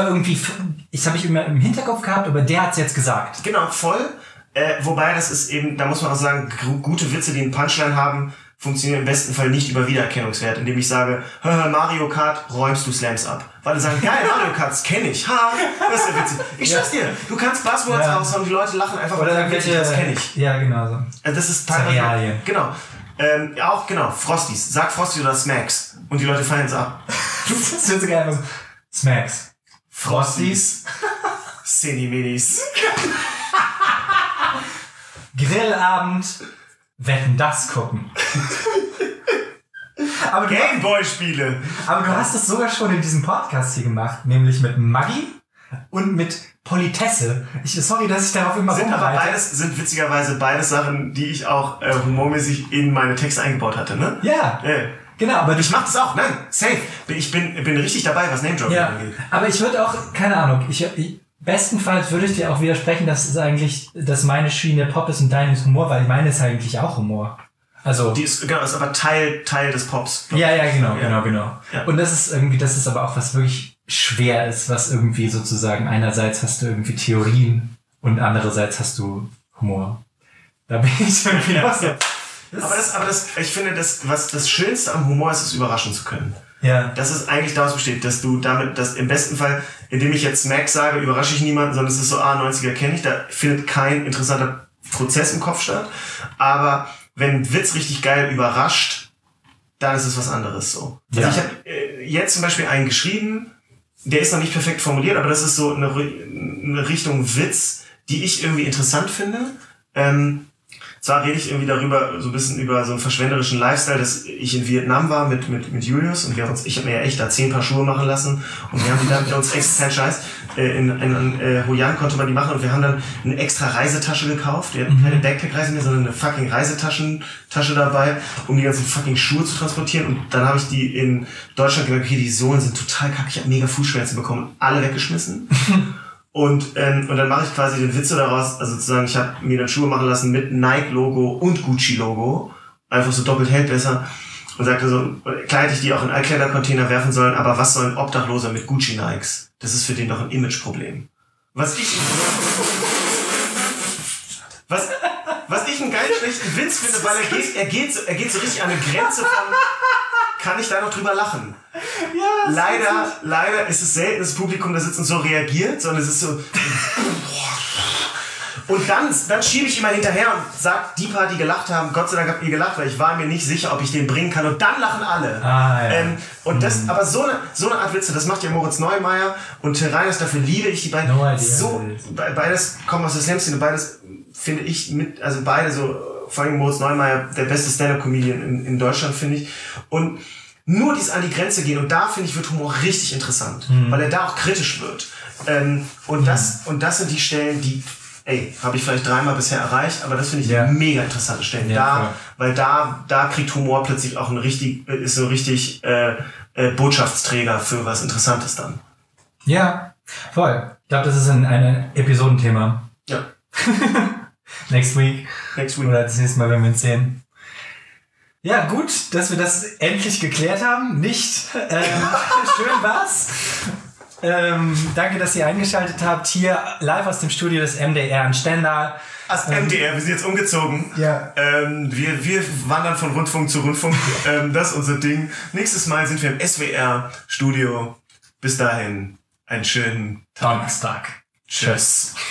B: im Hinterkopf gehabt, aber der hat's jetzt gesagt.
A: Genau, voll. Wobei das ist eben, da muss man auch sagen, gute Witze, die einen Punchline haben, funktionieren im besten Fall nicht über Wiedererkennungswert, indem ich sage, Mario Kart, räumst du Slams ab. Weil die sagen, geil, Mario Kart, das kenne ich. Ha, das ist ja witzig. Ich schwör's dir, du kannst Buzzwords raushauen und die Leute lachen einfach, weil sie sagen, das kenne ich.
B: Ja, genau so.
A: Also das ist teilweise, genau. Auch genau, Frosties. Sag Frosty oder Smacks. Und die Leute feiern es ab.
B: Das wird so geil. Smacks. Frosties.
A: Cinni-Minis.
B: Grillabend. Wetten, das gucken. Aber
A: Gameboy-Spiele.
B: Aber du hast es sogar schon in diesem Podcast hier gemacht, nämlich mit Maggi und mit Politesse. Sorry, dass ich darauf immer rumreite.
A: Sind witzigerweise beides Sachen, die ich auch humormäßig in meine Texte eingebaut hatte, ne?
B: Ja. Genau, aber
A: ich mach das auch, nein, safe. Ich bin richtig dabei, was Name-Dropping angeht.
B: Aber ich würde auch, keine Ahnung, bestenfalls würde ich dir auch widersprechen, dass meine Schiene Pop ist und deine ist Humor, weil meine ist eigentlich auch Humor. Also.
A: Die ist aber Teil des Pops.
B: Ja, genau. Ja. Und das ist aber auch was wirklich schwer ist, was irgendwie sozusagen einerseits hast du irgendwie Theorien und andererseits hast du Humor. Da bin ich irgendwie auch so.
A: Ich finde, was das Schönste am Humor ist, überraschen zu können.
B: Ja.
A: Dass es eigentlich daraus besteht, dass du damit, dass im besten Fall, indem ich jetzt Smack sage, überrasche ich niemanden, sondern es ist so, 90er kenne ich, da findet kein interessanter Prozess im Kopf statt. Aber wenn ein Witz richtig geil überrascht, dann ist es was anderes so. Ja. Also ich habe jetzt zum Beispiel einen geschrieben, der ist noch nicht perfekt formuliert, aber das ist so eine Richtung Witz, die ich irgendwie interessant finde. Zwar rede ich irgendwie darüber, so ein bisschen über so einen verschwenderischen Lifestyle, dass ich in Vietnam war mit Julius und ich habe mir ja echt da 10 Paar Schuhe machen lassen und wir haben die dann mit uns extra, kein Scheiß, in Hoi An konnte man die machen und wir haben dann eine extra Reisetasche gekauft. Wir hatten keine Backpack-Reise mehr, sondern eine fucking Reisetasche dabei, um die ganzen fucking Schuhe zu transportieren. Und dann habe ich die in Deutschland gemerkt, okay, die Sohlen sind total kacke, ich habe mega Fußschmerzen bekommen, alle weggeschmissen. Und dann mache ich quasi den Witz daraus, also sozusagen, ich habe mir dann Schuhe machen lassen mit Nike-Logo und Gucci-Logo, einfach so doppelt hält besser. Und sagte so, klar hätte ich die auch in Altkleidercontainer werfen sollen, aber was soll ein Obdachloser mit Gucci-Nikes? Das ist für den doch ein Imageproblem. Was ich einen geil schlechten Witz finde, weil er geht so richtig an eine Grenze von, kann ich da noch drüber lachen? Ja, leider ist es selten, dass das Publikum da sitzt und so reagiert, sondern es ist so. Und dann schiebe ich immer hinterher und sag, die paar, die gelacht haben, Gott sei Dank habt ihr gelacht, weil ich war mir nicht sicher, ob ich den bringen kann. Und dann lachen alle. Und das, aber so eine Art Witze, das macht ja Moritz Neumeier und Till Reiners, dafür liebe ich die beiden. Beides kommen aus der Slam-Szene, beides finde ich beide so, vor allem Moritz Neumeier, der beste Stand-Up-Comedian in Deutschland, finde ich. Und nur dies an die Grenze gehen, und da finde ich, wird Humor richtig interessant, weil er da auch kritisch wird. Und das sind die Stellen, die, habe ich vielleicht 3-mal bisher erreicht, aber das finde ich mega interessante Stellen. Weil da kriegt Humor plötzlich auch ist so richtig Botschaftsträger für was Interessantes dann. Ja, voll. Ich glaube, das ist ein Episodenthema. Ja. Next week. Oder das nächste Mal, wenn wir uns sehen. Ja, gut, dass wir das endlich geklärt haben. Nicht. Schön war's. Danke, dass ihr eingeschaltet habt. Hier live aus dem Studio des MDR in Stendal. Als MDR, wir sind jetzt umgezogen. Ja. Wir wandern von Rundfunk zu Rundfunk. Das ist unser Ding. Nächstes Mal sind wir im SWR-Studio. Bis dahin, einen schönen Donnerstag. Tschüss.